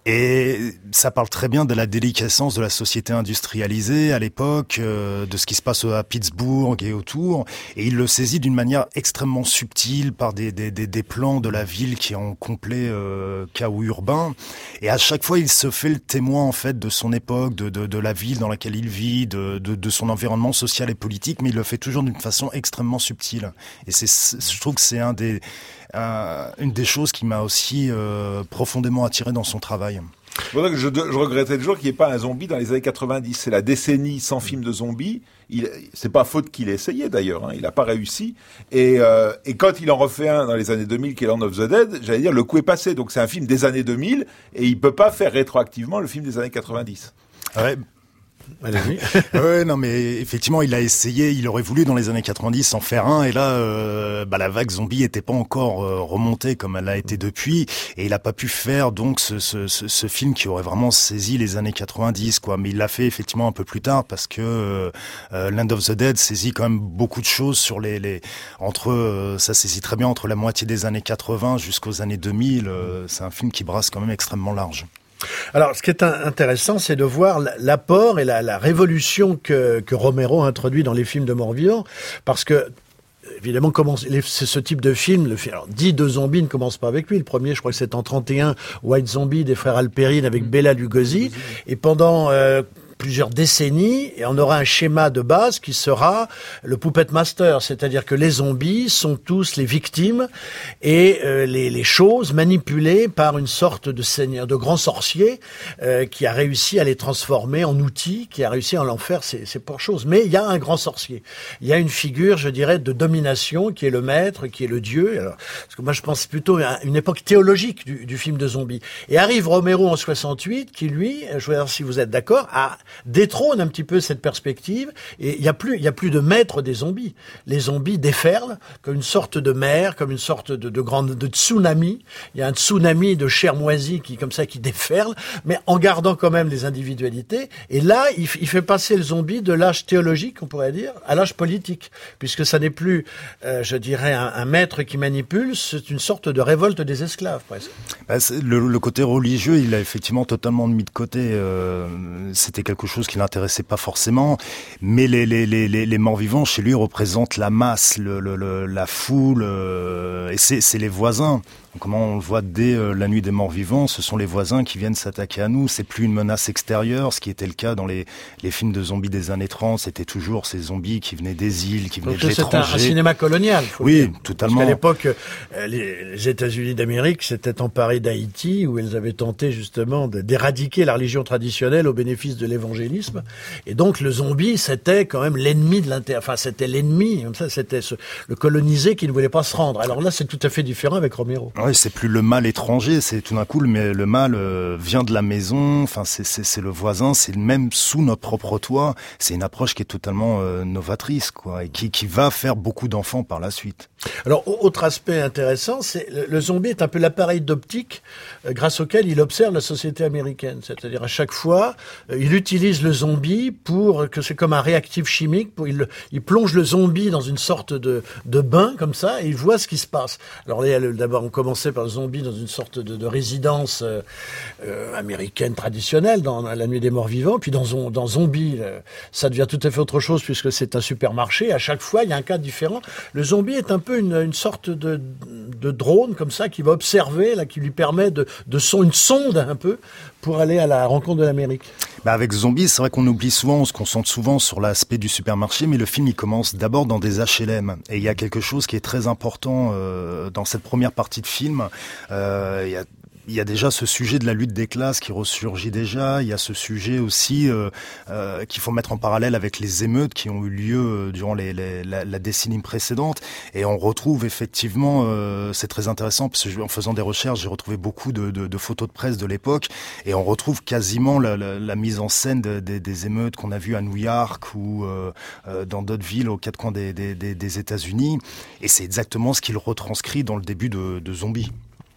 Et ça parle très bien de la déliquescence de la société industrialisée à l'époque, euh, de ce qui se passe à Pittsburgh et autour. Et il le saisit d'une manière extrêmement subtile par des, des, des, des plans de la ville qui est en complet euh, chaos urbain. Et à chaque fois, il se fait le témoin en fait de son époque, de, de, de la ville dans laquelle il vit, de, de, de son environnement social et politique, mais il le fait toujours d'une façon extrêmement subtile. Et c'est, je trouve que c'est un des... Euh, une des choses qui m'a aussi euh, profondément attiré dans son travail. C'est pour ça que je, je regrettais toujours qu'il n'y ait pas un zombie dans les années quatre-vingt-dix. C'est la décennie sans film de zombies. Il, c'est pas faute qu'il ait essayé d'ailleurs, hein. Il n'a pas réussi. Et, euh, et quand il en refait un dans les années deux mille, qui est Land of the Dead, j'allais dire le coup est passé. Donc c'est un film des années deux mille et il peut pas faire rétroactivement le film des années quatre-vingt-dix. Ouais. Allez-y. Ouais, non, mais effectivement, il a essayé, il aurait voulu dans les années quatre-vingt-dix en faire un, et là, euh, bah, la vague zombie était pas encore euh, remontée comme elle a été depuis, et il a pas pu faire donc ce, ce, ce, ce film qui aurait vraiment saisi les années quatre-vingt-dix, quoi. Mais il l'a fait effectivement un peu plus tard parce que euh, Land of the Dead saisit quand même beaucoup de choses sur les, les entre, euh, ça saisit très bien entre la moitié des années quatre-vingts jusqu'aux années deux mille. Euh, c'est un film qui brasse quand même extrêmement large. Alors, ce qui est intéressant, c'est de voir l'apport et la, la révolution que, que Romero a introduit dans les films de morts-vivants, parce que évidemment, comment c'est ce type de film, le film, alors, dit de zombies ne commence pas avec lui. Le premier, je crois que c'est en trente et un, White Zombie des frères Halperin avec mmh. Bela Lugosi, et pendant euh, plusieurs décennies, et on aura un schéma de base qui sera le Puppet Master, c'est-à-dire que les zombies sont tous les victimes et euh, les, les choses manipulées par une sorte de seigneur, de grand sorcier euh, qui a réussi à les transformer en outils, qui a réussi à en faire ces, ces pauvres choses. Mais il y a un grand sorcier, il y a une figure, je dirais, de domination qui est le maître, qui est le dieu. Alors, parce que moi, je pense plutôt à une époque théologique du, du film de zombies. Et arrive Romero en soixante-huit, qui lui, je vais voir si vous êtes d'accord, a détrône un petit peu cette perspective, et il y a plus, il y a plus de maître des zombies. Les zombies déferlent comme une sorte de mer, comme une sorte de, de grande, de tsunami. Il y a un tsunami de chair moisie qui, comme ça, qui déferle, mais en gardant quand même les individualités. Et là, il, il fait passer le zombie de l'âge théologique, on pourrait dire, à l'âge politique, puisque ça n'est plus, euh, je dirais, un, un maître qui manipule, c'est une sorte de révolte des esclaves, presque. Bah, le, le côté religieux, il a effectivement totalement mis de côté. Euh, c'était quelque chose qui l'intéressait pas forcément, mais les les les les, les morts-vivants chez lui représentent la masse, le, le, le la foule, euh, et c'est c'est les voisins. Comment on le voit dès euh, La Nuit des Morts-Vivants, ce sont les voisins qui viennent s'attaquer à nous. C'est plus une menace extérieure, ce qui était le cas dans les les films de zombies des années trente. C'était toujours ces zombies qui venaient des îles, qui venaient donc de l'étranger. C'était un, un cinéma colonial. Faut oui, dire. totalement. Parce qu'à l'époque, euh, les, les États-Unis d'Amérique s'étaient emparés d'Haïti, où ils avaient tenté justement de, d'éradiquer la religion traditionnelle au bénéfice de l'évangélisme. Et donc le zombie, c'était quand même l'ennemi de l'inter. Enfin, c'était l'ennemi. Comme ça, c'était ce, le colonisé qui ne voulait pas se rendre. Alors là, c'est tout à fait différent avec Romero. Oui, c'est plus le mal étranger, c'est tout d'un coup le, le mal euh, vient de la maison, enfin c'est, c'est, c'est le voisin, c'est même sous notre propre toit. C'est une approche qui est totalement euh, novatrice, quoi, et qui, qui va faire beaucoup d'enfants par la suite. Alors, autre aspect intéressant, c'est le, le zombie est un peu l'appareil d'optique euh, grâce auquel il observe la société américaine. C'est-à-dire à chaque fois, euh, il utilise le zombie pour que c'est comme un réactif chimique. Pour, il, il plonge le zombie dans une sorte de, de bain comme ça et il voit ce qui se passe. Alors là, d'abord, on commence commençait par le zombie dans une sorte de, de résidence euh, euh, américaine traditionnelle, dans La Nuit des Morts Vivants, puis dans, dans Zombie, euh, ça devient tout à fait autre chose puisque c'est un supermarché. À chaque fois, il y a un cas différent. Le zombie est un peu une, une sorte de, de drone comme ça qui va observer, là, qui lui permet de, de son, une sonde un peu pour aller à la rencontre de l'Amérique. Bah avec Zombie, c'est vrai qu'on oublie souvent, on se concentre souvent sur l'aspect du supermarché, mais le film il commence d'abord dans des H L M. Et il y a quelque chose qui est très important euh, dans cette première partie de film. Euh, il y a Il y a déjà ce sujet de la lutte des classes qui ressurgit déjà. Il y a ce sujet aussi euh, euh, qu'il faut mettre en parallèle avec les émeutes qui ont eu lieu durant les, les, la, la décennie précédente. Et on retrouve effectivement, euh, c'est très intéressant parce que en faisant des recherches, j'ai retrouvé beaucoup de, de, de photos de presse de l'époque et on retrouve quasiment la, la, la mise en scène de, de, des émeutes qu'on a vues à New York ou euh, euh, dans d'autres villes aux quatre coins des, des, des, des États-Unis. Et c'est exactement ce qu'il retranscrit dans le début de, de Zombie.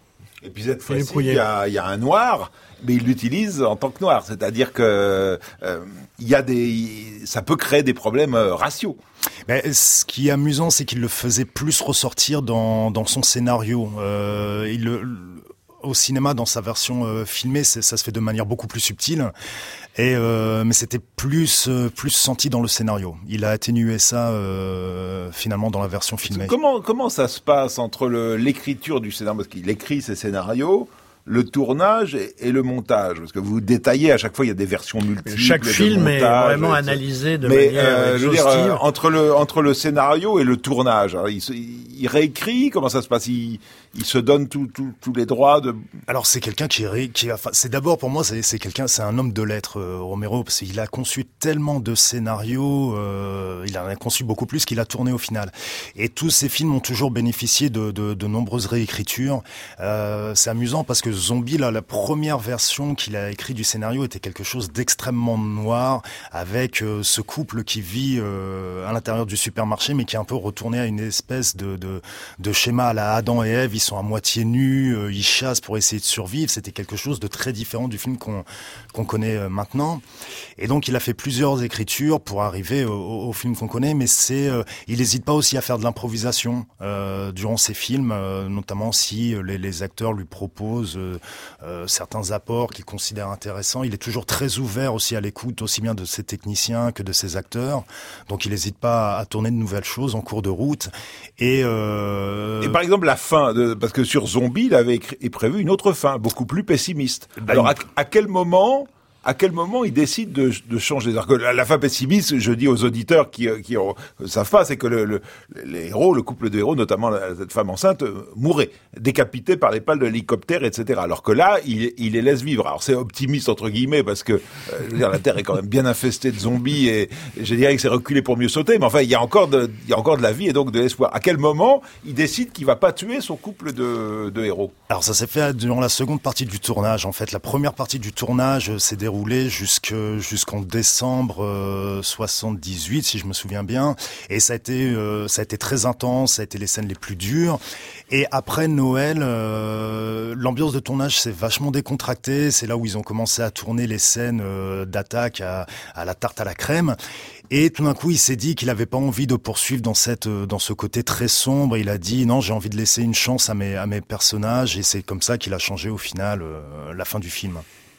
Et puis cette fois-ci, il y a, il y a un noir, mais il l'utilise en tant que noir. C'est-à-dire que euh, il y a des, ça peut créer des problèmes euh, raciaux. Mais ce qui est amusant, c'est qu'il le faisait plus ressortir dans, dans son scénario. Euh, il le, au cinéma, dans sa version euh, filmée, ça se fait de manière beaucoup plus subtile. Et euh, mais c'était plus euh, plus senti dans le scénario. Il a atténué ça euh, finalement dans la version filmée. Comment comment ça se passe entre le, l'écriture du scénario, parce qu'il écrit ses scénarios, le tournage et, et le montage, parce que vous détaillez à chaque fois, il y a des versions multiples. Chaque film montage, est vraiment analysé de mais, manière euh, je veux dire, euh, entre le entre le scénario et le tournage, alors, il, il réécrit, comment ça se passe? Il, il se donne tous tout, tout les droits de. Alors c'est quelqu'un qui est qui enfin, c'est d'abord pour moi c'est c'est quelqu'un c'est un homme de lettres euh, Romero, parce qu'il a conçu tellement de scénarios, euh, il en a conçu beaucoup plus qu'il a tourné au final. Et tous ces films ont toujours bénéficié de de, de nombreuses réécritures. Euh, c'est amusant parce que Zombie, là, la première version qu'il a écrit du scénario était quelque chose d'extrêmement noir, avec euh, ce couple qui vit euh, à l'intérieur du supermarché, mais qui est un peu retourné à une espèce de de, de schéma à la Adam et Ève. Ils sont à moitié nus, euh, ils chassent pour essayer de survivre. C'était quelque chose de très différent du film qu'on qu'on connaît euh, maintenant. Et donc il a fait plusieurs écritures pour arriver au, au, au film qu'on connaît, mais c'est euh, il n'hésite pas aussi à faire de l'improvisation euh, durant ses films, euh, notamment si les, les acteurs lui proposent euh, euh, certains apports qu'il considère intéressants. Il est toujours très ouvert aussi à l'écoute, aussi bien de ses techniciens que de ses acteurs. Donc il n'hésite pas à, à tourner de nouvelles choses en cours de route. Et, euh... et par exemple la fin, de, parce que sur Zombie, il avait écrit, prévu une autre fin, beaucoup plus pessimiste. Ben, Alors à, à quel moment À quel moment il décide de, de changer? Que la, la fin pessimiste, je dis aux auditeurs qui qui ne savent pas, c'est que le, le, les héros, le couple de héros, notamment la, cette femme enceinte, euh, mourrait, décapité par les pales de l'hélicoptère, et cetera. Alors que là, il, il les laisse vivre. Alors c'est optimiste entre guillemets parce que euh, je veux dire, la Terre est quand même bien infestée de zombies et, et je dirais que c'est reculé pour mieux sauter. Mais enfin, il y a encore de, il y a encore de la vie et donc de l'espoir. À quel moment il décide qu'il va pas tuer son couple de, de héros? Alors ça s'est fait durant la seconde partie du tournage. En fait, la première partie du tournage s'est déroulée jusque, jusqu'en décembre euh, soixante-dix-huit, si je me souviens bien. Et ça a été, euh, ça a été très intense, ça a été les scènes les plus dures. Et après Noël, euh, l'ambiance de tournage s'est vachement décontractée. C'est là où ils ont commencé à tourner les scènes euh, d'attaque à, à la tarte à la crème. Et tout d'un coup, il s'est dit qu'il avait pas envie de poursuivre dans cette, dans ce côté très sombre. Il a dit non, j'ai envie de laisser une chance à mes, à mes personnages. Et c'est comme ça qu'il a changé au final euh, la fin du film.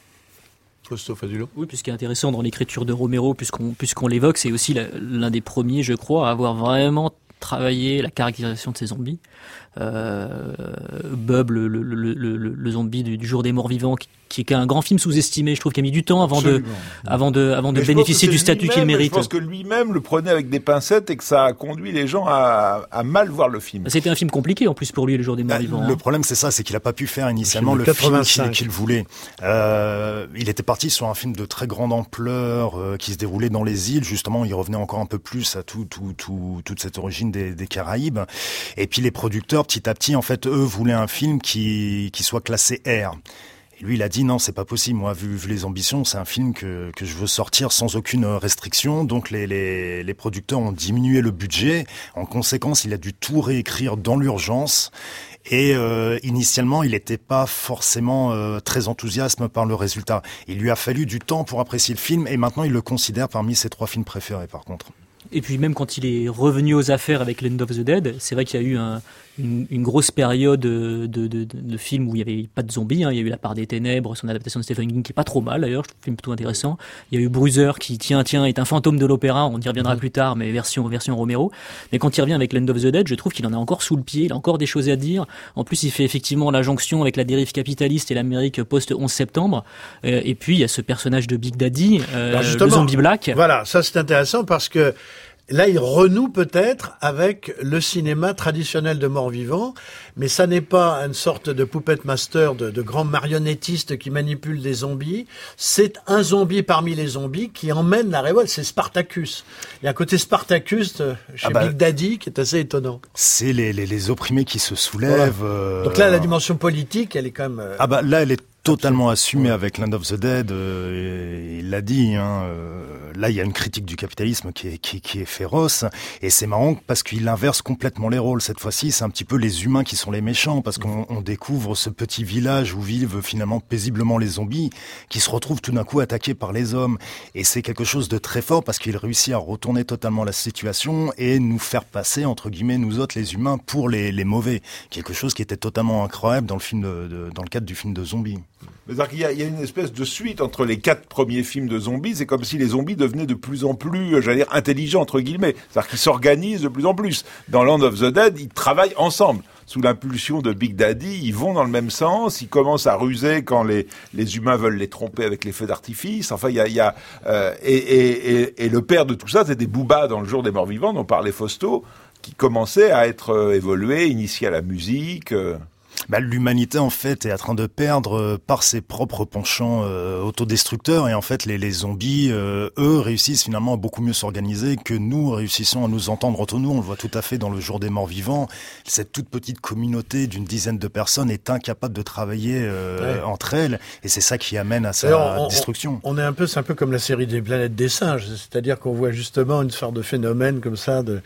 Oui, puis ce qui est intéressant dans l'écriture de Romero, puisqu'on, puisqu'on l'évoque, c'est aussi la, l'un des premiers, je crois, à avoir vraiment travaillé la caractérisation de ces zombies. Euh, Bub, le, le, le, le, le zombie du, du jour des morts vivants, qui, qui est un grand film sous-estimé, je trouve, qui a mis du temps avant Absolument. de, avant de, avant de bénéficier du statut qu'il mérite. Je pense que lui-même le prenait avec des pincettes et que ça a conduit les gens à, à mal voir le film. C'était un film compliqué, en plus, pour lui, le jour des morts vivants. Le hein. problème, c'est ça, c'est qu'il a pas pu faire initialement le, le film qu'il, qu'il voulait. Euh, il était parti sur un film de très grande ampleur, euh, qui se déroulait dans les îles, justement, il revenait encore un peu plus à tout, tout, tout, toute cette origine des, des Caraïbes. Et puis les producteurs, petit à petit, en fait, eux voulaient un film qui, qui soit classé R. Et lui, il a dit non, c'est pas possible. Moi, vu, vu les ambitions, c'est un film que, que je veux sortir sans aucune restriction. Donc les, les, les producteurs ont diminué le budget. En conséquence, il a dû tout réécrire dans l'urgence. Et euh, initialement, il n'était pas forcément euh, très enthousiaste par le résultat. Il lui a fallu du temps pour apprécier le film et maintenant, il le considère parmi ses trois films préférés, par contre. Et puis même quand il est revenu aux affaires avec Land of the Dead, c'est vrai qu'il y a eu un, une, une grosse période de, de, de, de films où il n'y avait pas de zombies. Hein. Il y a eu La part des ténèbres, son adaptation de Stephen King qui est pas trop mal d'ailleurs, je trouve un film plutôt intéressant. Il y a eu Bruiser qui, tiens, tiens, est un fantôme de l'opéra, on y reviendra mmh. plus tard, mais version, version Romero. Mais quand il revient avec Land of the Dead, je trouve qu'il en a encore sous le pied, il a encore des choses à dire. En plus, il fait effectivement la jonction avec la dérive capitaliste et l'Amérique post-onze septembre. Euh, et puis, il y a ce personnage de Big Daddy, euh, le zombie black. Voilà, ça c'est intéressant parce que là, il renoue peut-être avec le cinéma traditionnel de mort-vivant, mais ça n'est pas une sorte de puppet master, de, de grand marionnettiste qui manipule des zombies. C'est un zombie parmi les zombies qui emmène la révolte. C'est Spartacus. Il y a un côté Spartacus chez ah bah, Big Daddy qui est assez étonnant. C'est les, les, les opprimés qui se soulèvent. Voilà. Euh... Donc là, la dimension politique, elle est quand même... Euh... Ah bah là, elle est totalement assumé ouais. avec Land of the Dead, euh, il l'a dit, hein, euh, là il y a une critique du capitalisme qui est, qui, qui est féroce, et c'est marrant parce qu'il inverse complètement les rôles. Cette fois-ci, c'est un petit peu les humains qui sont les méchants, parce qu'on on découvre ce petit village où vivent finalement paisiblement les zombies, qui se retrouvent tout d'un coup attaqués par les hommes, et c'est quelque chose de très fort parce qu'il réussit à retourner totalement la situation et nous faire passer, entre guillemets, nous autres les humains, pour les, les mauvais, quelque chose qui était totalement incroyable dans le film de, de, dans le cadre du film de zombies. C'est-à-dire qu'il y a, il y a une espèce de suite entre les quatre premiers films de zombies. C'est comme si les zombies devenaient de plus en plus, j'allais dire, intelligents, entre guillemets. C'est-à-dire qu'ils s'organisent de plus en plus. Dans Land of the Dead, ils travaillent ensemble. Sous l'impulsion de Big Daddy, ils vont dans le même sens. Ils commencent à ruser quand les, les humains veulent les tromper avec les feux d'artifice. Enfin, il y a... Il y a euh, et, et, et, et le père de tout ça, c'était Booba dans Le Jour des Morts Vivants, dont parlait Fausto, qui commençait à être euh, évolué, initié à la musique... Euh. Bah, l'humanité en fait est en train de perdre euh, par ses propres penchants euh, autodestructeurs, et en fait les, les zombies euh, eux réussissent finalement à beaucoup mieux s'organiser que nous réussissons à nous entendre entre nous. On le voit tout à fait dans Le Jour des Morts Vivants. Cette toute petite communauté d'une dizaine de personnes est incapable de travailler euh, ouais. entre elles, et c'est ça qui amène à sa Alors, on, destruction. On est un peu, c'est un peu comme la série des planètes des singes, c'est-à-dire qu'on voit justement une sorte de phénomène comme ça de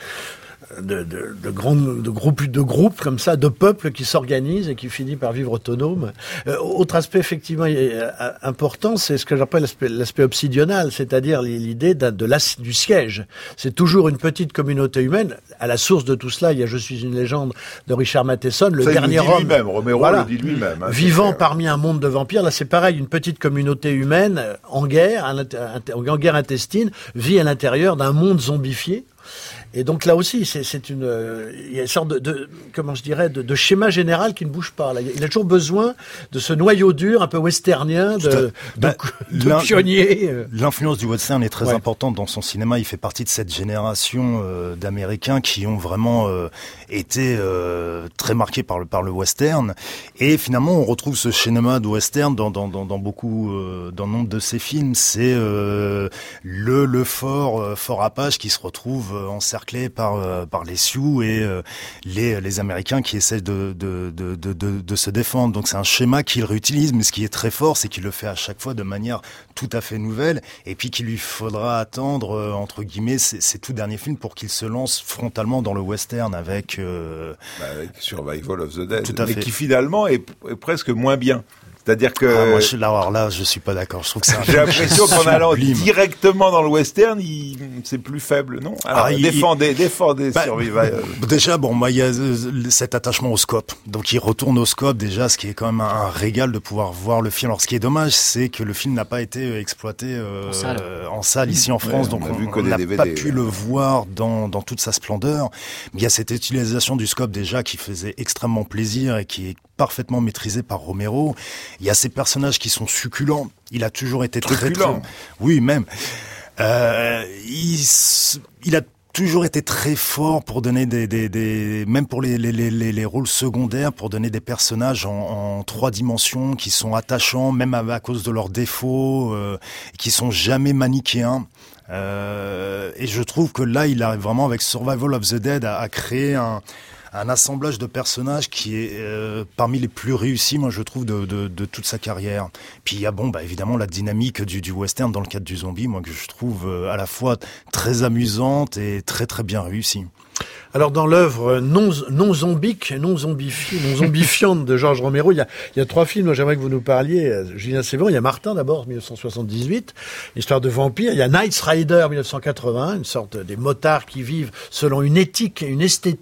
De, de, de grands de groupes de groupes comme ça, de peuples qui s'organisent et qui finissent par vivre autonomes. Euh, autre aspect effectivement euh, important, c'est ce que j'appelle l'aspect, l'aspect obsidional, c'est-à-dire l'idée de, de la, du siège. C'est toujours une petite communauté humaine. À la source de tout cela, il y a Je suis une légende de Richard Matheson, le ça, dernier il le dit homme. Lui-même. Romero voilà, le dit lui-même. Hein, vivant parmi un monde de vampires. Là, c'est pareil, une petite communauté humaine en guerre, en guerre intestine, vit à l'intérieur d'un monde zombifié. Et donc là aussi, c'est, c'est une, euh, il y a une sorte de, de comment je dirais, de, de schéma général qui ne bouge pas. Là. Il a toujours besoin de ce noyau dur, un peu westernien, de, de, bah, de, de pionnier. L'influence du western est très ouais. importante dans son cinéma. Il fait partie de cette génération euh, d'Américains qui ont vraiment euh, été euh, très marqués par le par le western. Et finalement, on retrouve ce schéma de western dans dans dans, dans beaucoup, euh, dans nombre de ses films. C'est euh, le le fort euh, fort Apache qui se retrouve euh, encerclé par euh, par les Sioux et euh, les les Américains qui essaient de de de de de, de se défendre. Donc c'est un schéma qu'il réutilise, mais ce qui est très fort, c'est qu'il le fait à chaque fois de manière tout à fait nouvelle, et puis qu'il lui faudra attendre euh, entre guillemets ses, ses tout derniers films pour qu'il se lance frontalement dans le western avec euh, bah, avec Survival of the Dead, tout à mais fait. Qui finalement est, est presque moins bien. C'est-à-dire que... Ah, moi, je, là, alors là, je suis pas d'accord. Je trouve que c'est un J'ai l'impression qu'en allant directement dans le western, il, c'est plus faible, non? Alors, ah, défendez, il, défendez, bah, Survival. Déjà, bon, moi, il y a cet attachement au scope. Donc, il retourne au scope, déjà, ce qui est quand même un, un régal de pouvoir voir le film. Alors, ce qui est dommage, c'est que le film n'a pas été exploité euh, en, salle. Euh, en salle ici en France. Ouais, donc, on n'a pas pu le voir dans, dans toute sa splendeur. Mais il y a cette utilisation du scope, déjà, qui faisait extrêmement plaisir et qui est parfaitement maîtrisé par Romero. Il y a ces personnages qui sont succulents. Il a toujours été très, très... Oui, même. Euh, il, il a toujours été très fort pour donner des... des, des même pour les, les, les, les rôles secondaires, pour donner des personnages en, en trois dimensions qui sont attachants, même à, à cause de leurs défauts, euh, qui sont jamais manichéens. Euh, et je trouve que là, il arrive vraiment, avec Survival of the Dead, à, à créer un... un assemblage de personnages qui est euh, parmi les plus réussis, moi je trouve, de, de, de toute sa carrière. Puis il y a bon, bah évidemment la dynamique du, du western dans le cadre du zombie, moi que je trouve euh, à la fois très amusante et très très bien réussie. Alors dans l'œuvre non non zombique, non zombifi, non zombifiante de Georges Romero, il y a il y a trois films dont j'aimerais que vous nous parliez. Julien Sévéon, il y a Martin d'abord, dix-neuf cent soixante-dix-huit, histoire de vampire. Il y a Night Rider, dix-neuf cent quatre-vingts, une sorte des motards qui vivent selon une éthique et une esthétique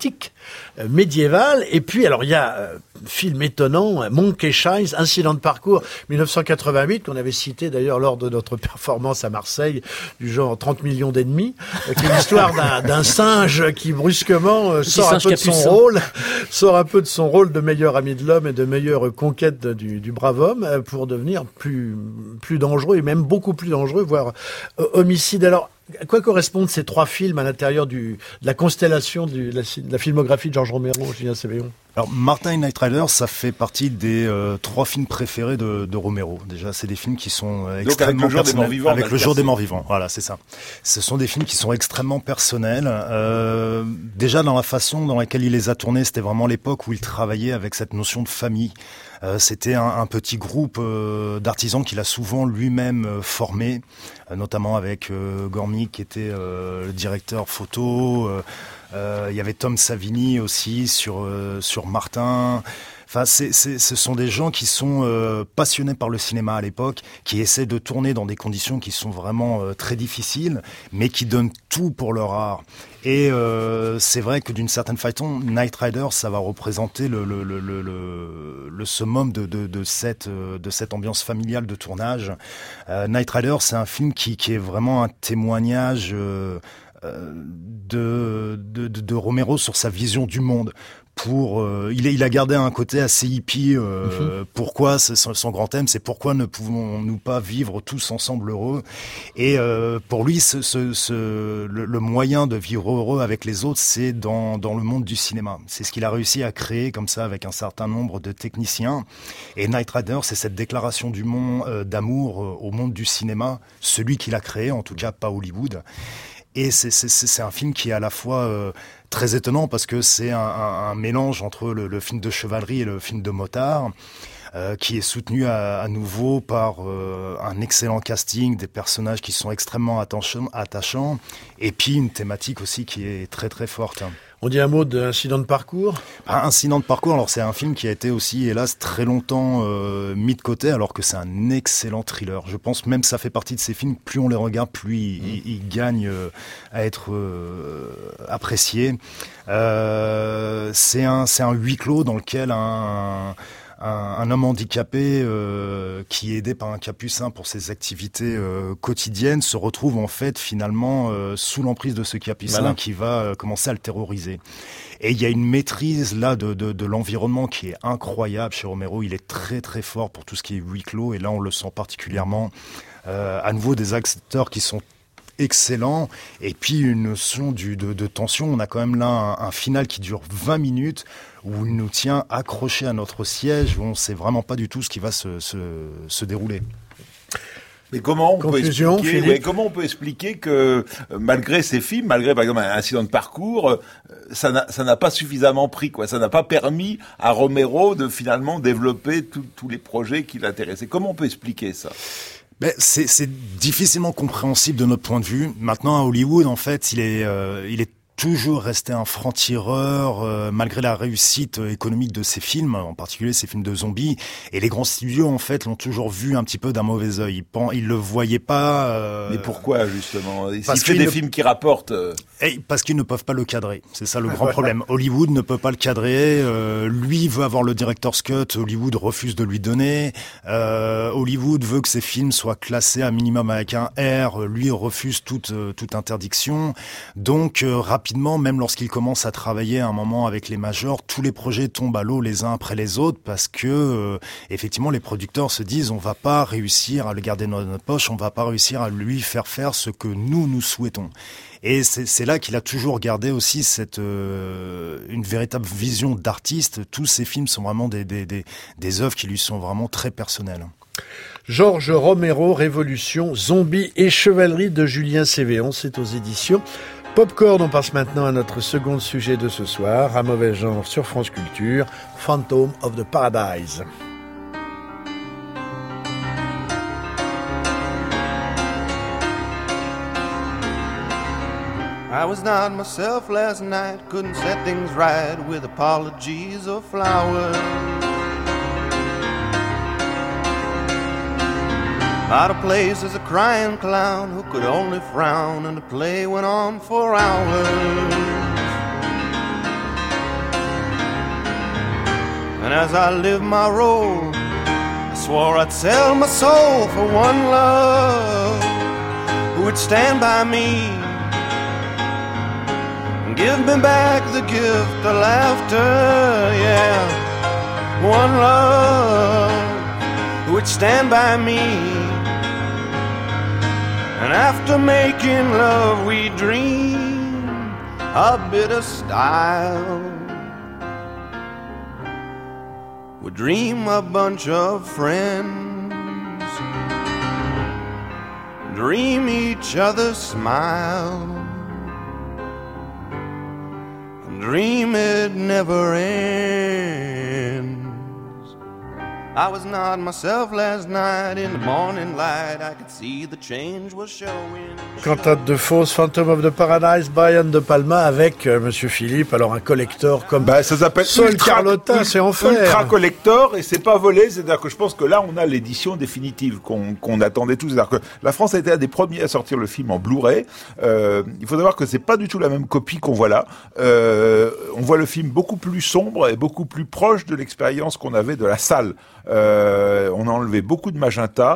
euh, médiévale. Et puis, alors, il y a euh, film étonnant, Monkey Shines, Incident de parcours, dix-neuf cent quatre-vingt-huit, qu'on avait cité d'ailleurs lors de notre performance à Marseille, du genre trente millions d'ennemis, euh, qui est l'histoire d'un, d'un singe qui brusquement euh, sort un peu de son rôle, sort un peu de son rôle de meilleur ami de l'homme et de meilleure conquête du, du brave homme, euh, pour devenir plus, plus dangereux et même beaucoup plus dangereux, voire euh, homicide. Alors, à quoi correspondent ces trois films à l'intérieur du, de la constellation du, de, la, de la filmographie de Georges Romero, Julien Sévéon? Alors, Martin et Knight Rider, ça fait partie des euh, trois films préférés de, de Romero. Déjà, c'est des films qui sont euh, extrêmement Donc, avec le jour des morts vivants. Avec le jour des morts vivants, voilà, c'est ça. Ce sont des films qui sont extrêmement personnels. Euh, déjà, dans la façon dans laquelle il les a tournés, c'était vraiment l'époque où il travaillait avec cette notion de famille. Euh, c'était un, un petit groupe euh, d'artisans qu'il a souvent lui-même euh, formé, euh, notamment avec euh, Gormick, qui était euh, le directeur photo. Euh, euh, il y avait Tom Savini aussi sur euh, sur Martin. Enfin, c'est, c'est, ce sont des gens qui sont euh, passionnés par le cinéma à l'époque, qui essaient de tourner dans des conditions qui sont vraiment euh, très difficiles, mais qui donnent tout pour leur art. Et euh, c'est vrai que d'une certaine façon, Knight Rider, ça va représenter le, le, le, le, le, le summum de, de, de, cette, de cette ambiance familiale de tournage. Euh, Knight Rider, c'est un film qui, qui est vraiment un témoignage euh, de, de, de, de Romero sur sa vision du monde. Pour, euh, il, est, il a gardé un côté assez hippie. Euh, mm-hmm. Pourquoi c'est son, son grand thème, c'est pourquoi ne pouvons-nous pas vivre tous ensemble heureux. Et euh, pour lui, ce, ce, ce, le, le moyen de vivre heureux avec les autres, c'est dans, dans le monde du cinéma. C'est ce qu'il a réussi à créer comme ça avec un certain nombre de techniciens. Et Knight Rider, c'est cette déclaration du monde euh, d'amour euh, au monde du cinéma, celui qu'il a créé, en tout cas pas Hollywood. Et c'est, c'est, c'est un film qui est à la fois euh, très étonnant parce que c'est un, un, un mélange entre le, le film de chevalerie et le film de motard, euh, qui est soutenu à, à nouveau par euh, un excellent casting, des personnages qui sont extrêmement attachants, attachants, et puis une thématique aussi qui est très très forte. On dit un mot d'Incident de parcours. Ah, Incident de parcours, alors c'est un film qui a été aussi, hélas, très longtemps euh, mis de côté, alors que c'est un excellent thriller. Je pense même que ça fait partie de ces films, plus on les regarde, plus ils, mmh. ils, ils gagnent euh, à être euh, appréciés. Euh, c'est un, c'est un huis clos dans lequel un... Un, un homme handicapé euh, qui est aidé par un capucin pour ses activités euh, quotidiennes se retrouve en fait finalement euh, sous l'emprise de ce capucin voilà. qui va euh, commencer à le terroriser. Et il y a une maîtrise là de, de, de l'environnement qui est incroyable chez Romero. Il est très très fort pour tout ce qui est huis clos et là on le sent particulièrement. Euh, à nouveau des acteurs qui sont excellent, et puis une notion du, de, de tension. On a quand même là un, un final qui dure vingt minutes où il nous tient accrochés à notre siège, où on ne sait vraiment pas du tout ce qui va se, se, se dérouler. Mais comment on, Conclusion, peut expliquer, ouais, comment on peut expliquer que euh, malgré ces films, malgré par exemple un incident de parcours, euh, ça n'a, ça n'a pas suffisamment pris, quoi. Ça n'a pas permis à Romero de finalement développer tous les projets qui l'intéressaient. Comment on peut expliquer ça ? Ben, c'est, c'est difficilement compréhensible de notre point de vue. Maintenant, à Hollywood, en fait, il est, euh, il est toujours resté un franc-tireur, euh, malgré la réussite économique de ses films, en particulier ses films de zombies. Et les grands studios, en fait, l'ont toujours vu un petit peu d'un mauvais œil. Ils, pen- ils le voyaient pas. Euh... Mais pourquoi, justement ? Parce S'il fait des ne... films qui rapportent... Euh... Et parce qu'ils ne peuvent pas le cadrer. C'est ça le grand problème. Hollywood ne peut pas le cadrer. Euh, lui veut avoir le director's cut. Hollywood refuse de lui donner. Euh, Hollywood veut que ses films soient classés à minimum avec un R. Lui refuse toute, euh, toute interdiction. Donc, euh, rapidement, même lorsqu'il commence à travailler à un moment avec les majors, tous les projets tombent à l'eau les uns après les autres parce que, euh, effectivement, les producteurs se disent on va pas réussir à le garder dans notre poche, on va pas réussir à lui faire faire ce que nous, nous souhaitons. Et c'est, c'est là qu'il a toujours gardé aussi cette euh, une véritable vision d'artiste. Tous ses films sont vraiment des, des, des, des œuvres qui lui sont vraiment très personnelles. Georges Romero, Révolution, Zombies et Chevalerie de Julien Sévéon, c'est aux éditions Popcorn. On passe maintenant à notre second sujet de ce soir, à mauvais genre sur France Culture, Phantom of the Paradise. I was not myself last night, couldn't set things right with apologies or flowers. Out of place as a crying clown who could only frown, and the play went on for hours. And as I lived my role, I swore I'd sell my soul for one love who would stand by me and give me back the gift of laughter, yeah. One love who would stand by me. And after making love we dream a bit of style. We dream a bunch of friends, dream each other's smile, dream it never ends. I was not myself last night. In the morning light I could see the change was showing. Cantate de Faust, Phantom of the Paradise, Brian De Palma avec euh, Monsieur Philippe. Alors un collector comme bah, ça s'appelle Sol Ultra, Carlotta, c'est en fer. Ultra collector et c'est pas volé. C'est-à-dire que je pense que là on a l'édition définitive qu'on, qu'on attendait tous. C'est-à-dire que la France a été un des premiers à sortir le film en Blu-ray. Euh, il faut savoir que c'est pas du tout la même copie qu'on voit là. Euh, on voit le film beaucoup plus sombre et beaucoup plus proche de l'expérience qu'on avait de la salle. Euh, on a enlevé beaucoup de magenta.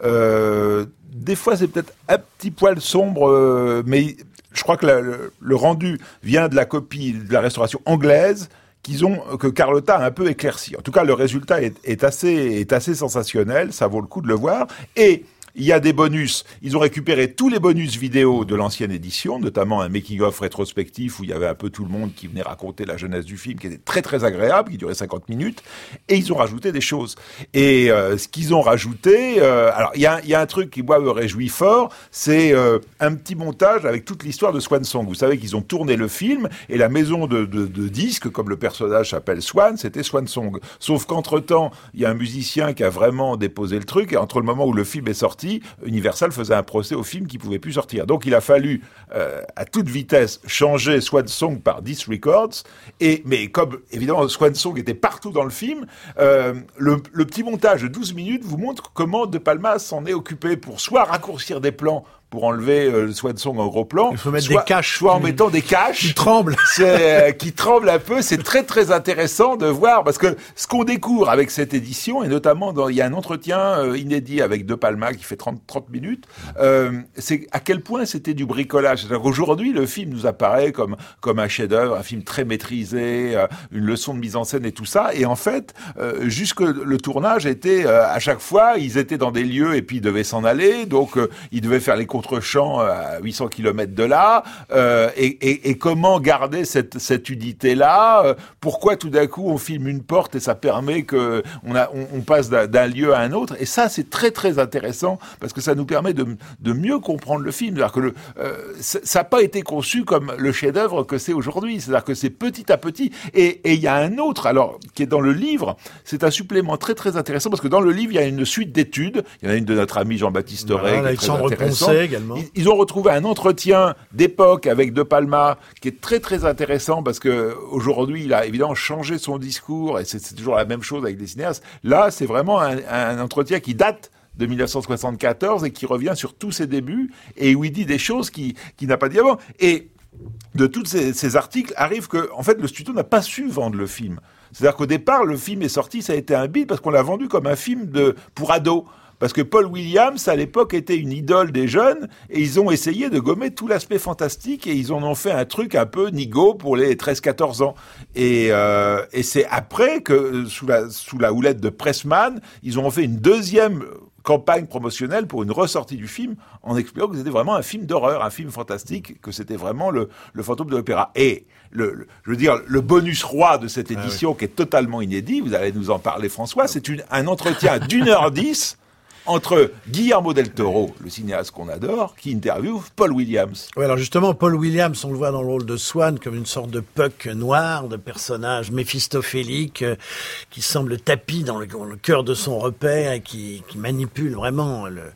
Euh, des fois, c'est peut-être un petit poil sombre, euh, mais je crois que la, le, le rendu vient de la copie de la restauration anglaise qu'ils ont, que Carlotta a un peu éclairci. En tout cas, le résultat est, est assez, est assez sensationnel. Ça vaut le coup de le voir. Et il y a des bonus. Ils ont récupéré tous les bonus vidéo de l'ancienne édition, notamment un making-of rétrospectif où il y avait un peu tout le monde qui venait raconter la jeunesse du film, qui était très très agréable, qui durait cinquante minutes. Et ils ont rajouté des choses. Et euh, ce qu'ils ont rajouté, euh, alors il y a, y a un truc qui moi me réjouit fort, c'est euh, un petit montage avec toute l'histoire de Swan Song. Vous savez qu'ils ont tourné le film et la maison de, de, de disques, comme le personnage s'appelle Swan, c'était Swan Song. Sauf qu'entre-temps, il y a un musicien qui a vraiment déposé le truc et entre le moment où le film est sorti, Universal faisait un procès au film qui pouvait plus sortir. Donc il a fallu euh, à toute vitesse changer Swan Song par Disk Records. Et mais comme évidemment Swan Song était partout dans le film, euh, le, le petit montage de douze minutes vous montre comment De Palma s'en est occupé pour soit raccourcir des plans pour enlever euh, le Swan Song en gros plan, il faut mettre soit, des caches, soit en mettant des caches qui tremblent, c'est, euh, qui tremblent un peu. C'est très très intéressant de voir parce que ce qu'on découvre avec cette édition et notamment dans, il y a un entretien euh, inédit avec De Palma qui fait trente, trente minutes, euh, c'est à quel point c'était du bricolage. C'est-à-dire qu'aujourd'hui le film nous apparaît comme comme un chef-d'œuvre, un film très maîtrisé, euh, une leçon de mise en scène et tout ça. Et en fait, euh, jusque le tournage était euh, à chaque fois, ils étaient dans des lieux et puis ils devaient s'en aller, donc euh, ils devaient faire les contre-champs à huit cents kilomètres de là, euh, et, et, et comment garder cette, cette unité-là, euh, pourquoi tout d'un coup on filme une porte et ça permet que on, a, on, on passe d'un, d'un lieu à un autre, et ça c'est très très intéressant parce que ça nous permet de, de mieux comprendre le film. C'est-à-dire que le, euh, ça n'a pas été conçu comme le chef-d'œuvre que c'est aujourd'hui, c'est-à-dire que c'est petit à petit, et il y a un autre, alors qui est dans le livre, c'est un supplément très très intéressant parce que dans le livre il y a une suite d'études, il y en a une de notre ami Jean-Baptiste voilà, Ray, Alexandre Poncet également. Ils, ils ont retrouvé un entretien d'époque avec De Palma qui est très très intéressant parce que aujourd'hui il a évidemment changé son discours et c'est, c'est toujours la même chose avec des cinéastes. Là c'est vraiment un, un entretien qui date de dix-neuf cent soixante-quatorze et qui revient sur tous ses débuts et où il dit des choses qui qu'il n'a pas dit avant. Et de tous ces, ces articles arrive que en fait le studio n'a pas su vendre le film. C'est-à-dire qu'au départ le film est sorti, ça a été un bide parce qu'on l'a vendu comme un film de pour ados. Parce que Paul Williams, à l'époque, était une idole des jeunes, et ils ont essayé de gommer tout l'aspect fantastique, et ils en ont fait un truc un peu nigo pour les treize quatorze ans. Et, euh, et c'est après que, sous la, sous la houlette de Pressman, ils ont fait une deuxième campagne promotionnelle pour une ressortie du film, en expliquant que c'était vraiment un film d'horreur, un film fantastique, que c'était vraiment le, le fantôme de l'opéra. Et, le, le, je veux dire, le bonus roi de cette édition, ah oui, qui est totalement inédit, vous allez nous en parler, François, c'est une, un entretien d'une heure dix, entre Guillermo del Toro, le cinéaste qu'on adore, qui interviewe Paul Williams. Oui, alors justement, Paul Williams, on le voit dans le rôle de Swan comme une sorte de Puck noir, de personnage méphistophélique, euh, qui semble tapi dans le, dans le cœur de son repère et qui, qui manipule vraiment le,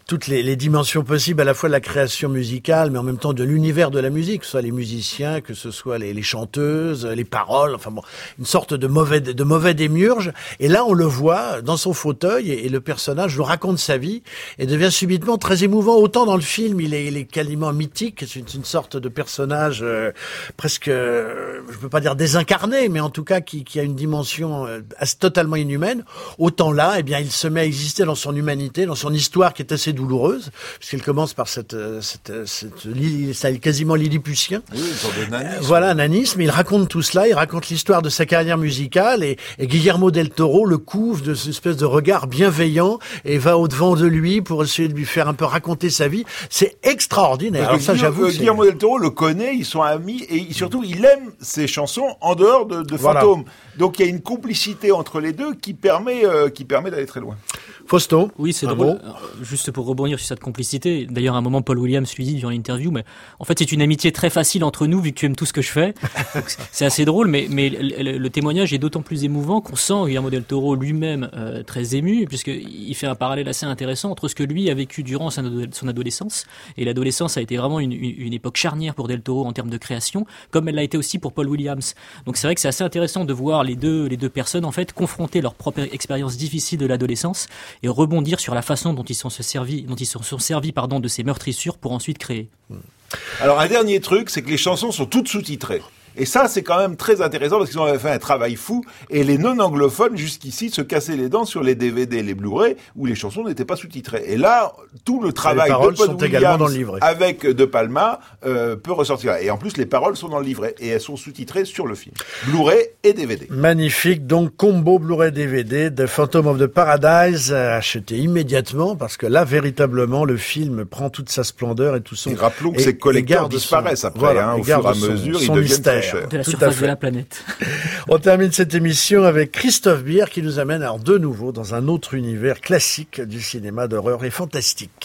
toutes les, les dimensions possibles, à la fois de la création musicale, mais en même temps de l'univers de la musique, que ce soit les musiciens, que ce soit les, les chanteuses, les paroles, enfin bon, une sorte de mauvais, de mauvais démiurge. Et là, on le voit dans son fauteuil, et, et le personnage nous raconte sa vie, et devient subitement très émouvant. Autant dans le film, il est, il est quasiment mythique, c'est une, une sorte de personnage euh, presque, euh, je peux pas dire désincarné, mais en tout cas qui, qui a une dimension euh, totalement inhumaine. Autant là, eh bien, il se met à exister dans son humanité, dans son histoire qui est assez douloureuse, puisqu'il commence par cette, cette, cette, cette quasiment lilliputien. Oui, une sorte de nanisme. Euh, voilà, un nanisme. Il raconte tout cela, il raconte l'histoire de sa carrière musicale, et, et Guillermo del Toro le couvre de cette espèce de regard bienveillant et va au-devant de lui pour essayer de lui faire un peu raconter sa vie. C'est extraordinaire. Alors ça, j'avoue. Euh, Guillermo del Toro le connaît, ils sont amis, et surtout, il aime ses chansons en dehors de, de voilà. Fantôme. Donc il y a une complicité entre les deux qui permet, euh, qui permet d'aller très loin. Fausto. Oui, c'est drôle. Juste pour rebondir sur cette complicité, d'ailleurs à un moment Paul Williams lui dit durant l'interview, mais en fait c'est une amitié très facile entre nous vu que tu aimes tout ce que je fais. Donc, c'est assez drôle, mais, mais le, le témoignage est d'autant plus émouvant qu'on sent Guillermo del Toro lui-même euh, très ému, puisqu'il fait un parallèle assez intéressant entre ce que lui a vécu durant son adolescence, et l'adolescence a été vraiment une, une, une époque charnière pour del Toro en termes de création, comme elle l'a été aussi pour Paul Williams. Donc c'est vrai que c'est assez intéressant de voir les deux, les deux personnes en fait confronter leur propre expérience difficile de l'adolescence et rebondir sur la façon dont ils sont se servis, dont ils se sont servis pardon, de ces meurtrissures pour ensuite créer. Alors un dernier truc, c'est que les chansons sont toutes sous-titrées. Et ça, c'est quand même très intéressant parce qu'ils ont fait un travail fou. Et les non-anglophones, jusqu'ici, se cassaient les dents sur les D V D, les Blu-ray, où les chansons n'étaient pas sous-titrées. Et là, tout le travail de Paul Williams avec De Palma euh, peut ressortir. Et en plus, les paroles sont dans le livret. Et elles sont sous-titrées sur le film. Blu-ray et D V D. Magnifique. Donc, combo Blu-ray D V D de Phantom of the Paradise, acheté immédiatement parce que là, véritablement, le film prend toute sa splendeur et tout son... Et rappelons que et, ces collecteurs disparaissent son... après, voilà, hein, au fur et à mesure, son, ils son deviennent mystère. De la surface de la planète. On termine cette émission avec Christophe Beer qui nous amène alors de nouveau dans un autre univers classique du cinéma d'horreur et fantastique.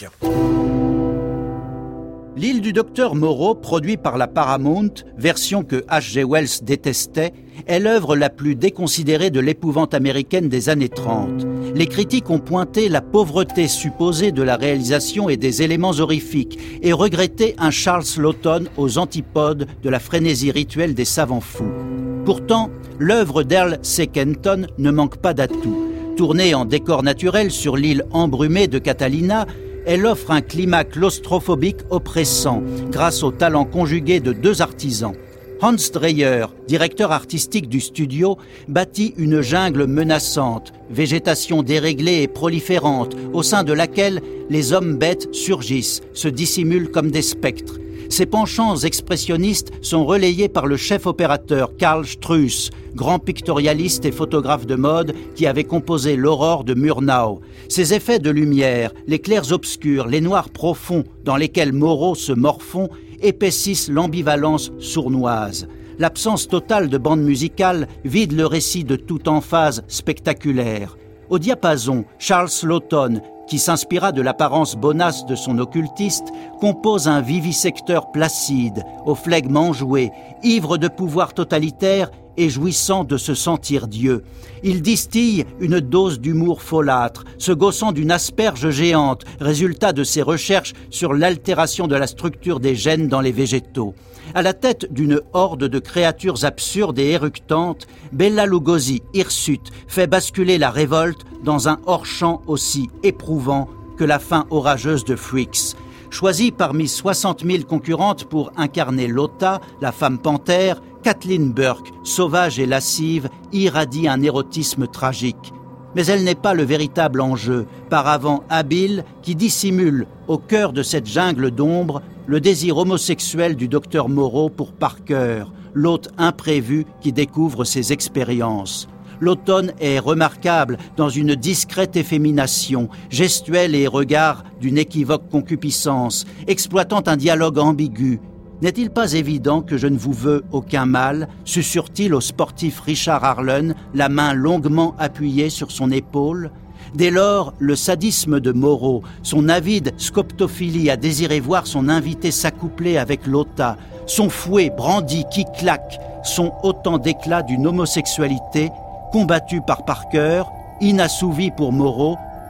L'île du docteur Moreau, produit par la Paramount, version que H G Wells détestait, est l'œuvre la plus déconsidérée de l'épouvante américaine des années trente. Les critiques ont pointé la pauvreté supposée de la réalisation et des éléments horrifiques et regretté un Charles Laughton aux antipodes de la frénésie rituelle des savants fous. Pourtant, l'œuvre d'Earl C. Kenton ne manque pas d'atouts. Tournée en décor naturel sur l'île embrumée de Catalina, elle offre un climat claustrophobique oppressant grâce au talent conjugué de deux artisans. Hans Dreyer, directeur artistique du studio, bâtit une jungle menaçante, végétation déréglée et proliférante, au sein de laquelle les hommes-bêtes surgissent, se dissimulent comme des spectres. Ses penchants expressionnistes sont relayés par le chef opérateur Karl Struss, grand pictorialiste et photographe de mode qui avait composé l'Aurore de Murnau. Ses effets de lumière, les clairs obscurs, les noirs profonds dans lesquels Moreau se morfond, épaississent l'ambivalence sournoise. L'absence totale de bande musicale vide le récit de toute emphase spectaculaire. Au diapason, Charles Laughton, qui s'inspira de l'apparence bonasse de son occultiste, compose un vivisecteur placide, au flegme enjoué, ivre de pouvoir totalitaire et jouissant de se sentir Dieu. Il distille une dose d'humour folâtre, se gaussant d'une asperge géante, résultat de ses recherches sur l'altération de la structure des gènes dans les végétaux. À la tête d'une horde de créatures absurdes et éructantes, Bela Lugosi, hirsute, fait basculer la révolte dans un hors-champ aussi éprouvant que la fin orageuse de Freaks. Choisie parmi soixante mille concurrentes pour incarner Lota, la femme panthère, Kathleen Burke, sauvage et lascive, irradie un érotisme tragique. Mais elle n'est pas le véritable enjeu, paravent habile qui dissimule, au cœur de cette jungle d'ombre, le désir homosexuel du docteur Moreau pour Parker, l'hôte imprévu qui découvre ses expériences. L'automne est remarquable dans une discrète effémination, gestuelle et regard d'une équivoque concupiscence, exploitant un dialogue ambigu. N'est-il pas évident que je ne vous veux aucun mal, susurre-t-il au sportif Richard Harlan, la main longuement appuyée sur son épaule? Dès lors, le sadisme de Moreau, son avide scoptophilie à désirer voir son invité s'accoupler avec Lota, son fouet brandi qui claque, sont autant d'éclats d'une homosexualité combattue par Parker, inassouvi pour Moreau,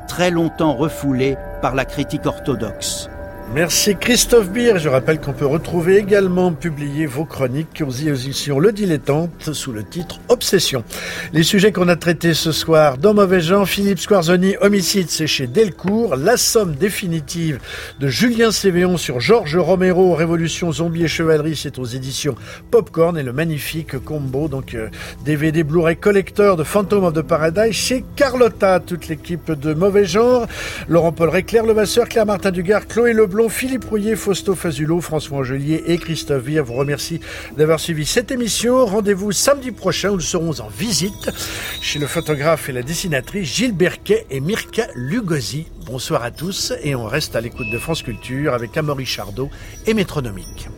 très longtemps refoulé par la critique orthodoxe. Merci Christophe Beer. Je rappelle qu'on peut retrouver également publier vos chroniques aux éditions Le Dilettante sous le titre Obsession. Les sujets qu'on a traités ce soir dans Mauvais Genre, Philippe Squarzoni, Homicide, c'est chez Delcourt. La somme définitive de Julien Cévéon sur Georges Romero, Révolution, Zombie et Chevalerie, c'est aux éditions Popcorn. Et le magnifique combo, donc euh, D V D Blu-ray Collector de Phantom of the Paradise chez Carlotta. Toute l'équipe de Mauvais Genre, Laurent-Paul Rey, Claire Levasseur, Claire Martin Dugard, Chloé Leblond, Philippe Rouillet, Fausto Fazulo, François Angelier et Christophe Beer vous remercie d'avoir suivi cette émission. Rendez-vous samedi prochain où nous serons en visite chez le photographe et la dessinatrice Gilles Berquet et Mirka Lugosi. Bonsoir à tous et on reste à l'écoute de France Culture avec Amaury Chardot et Métronomique.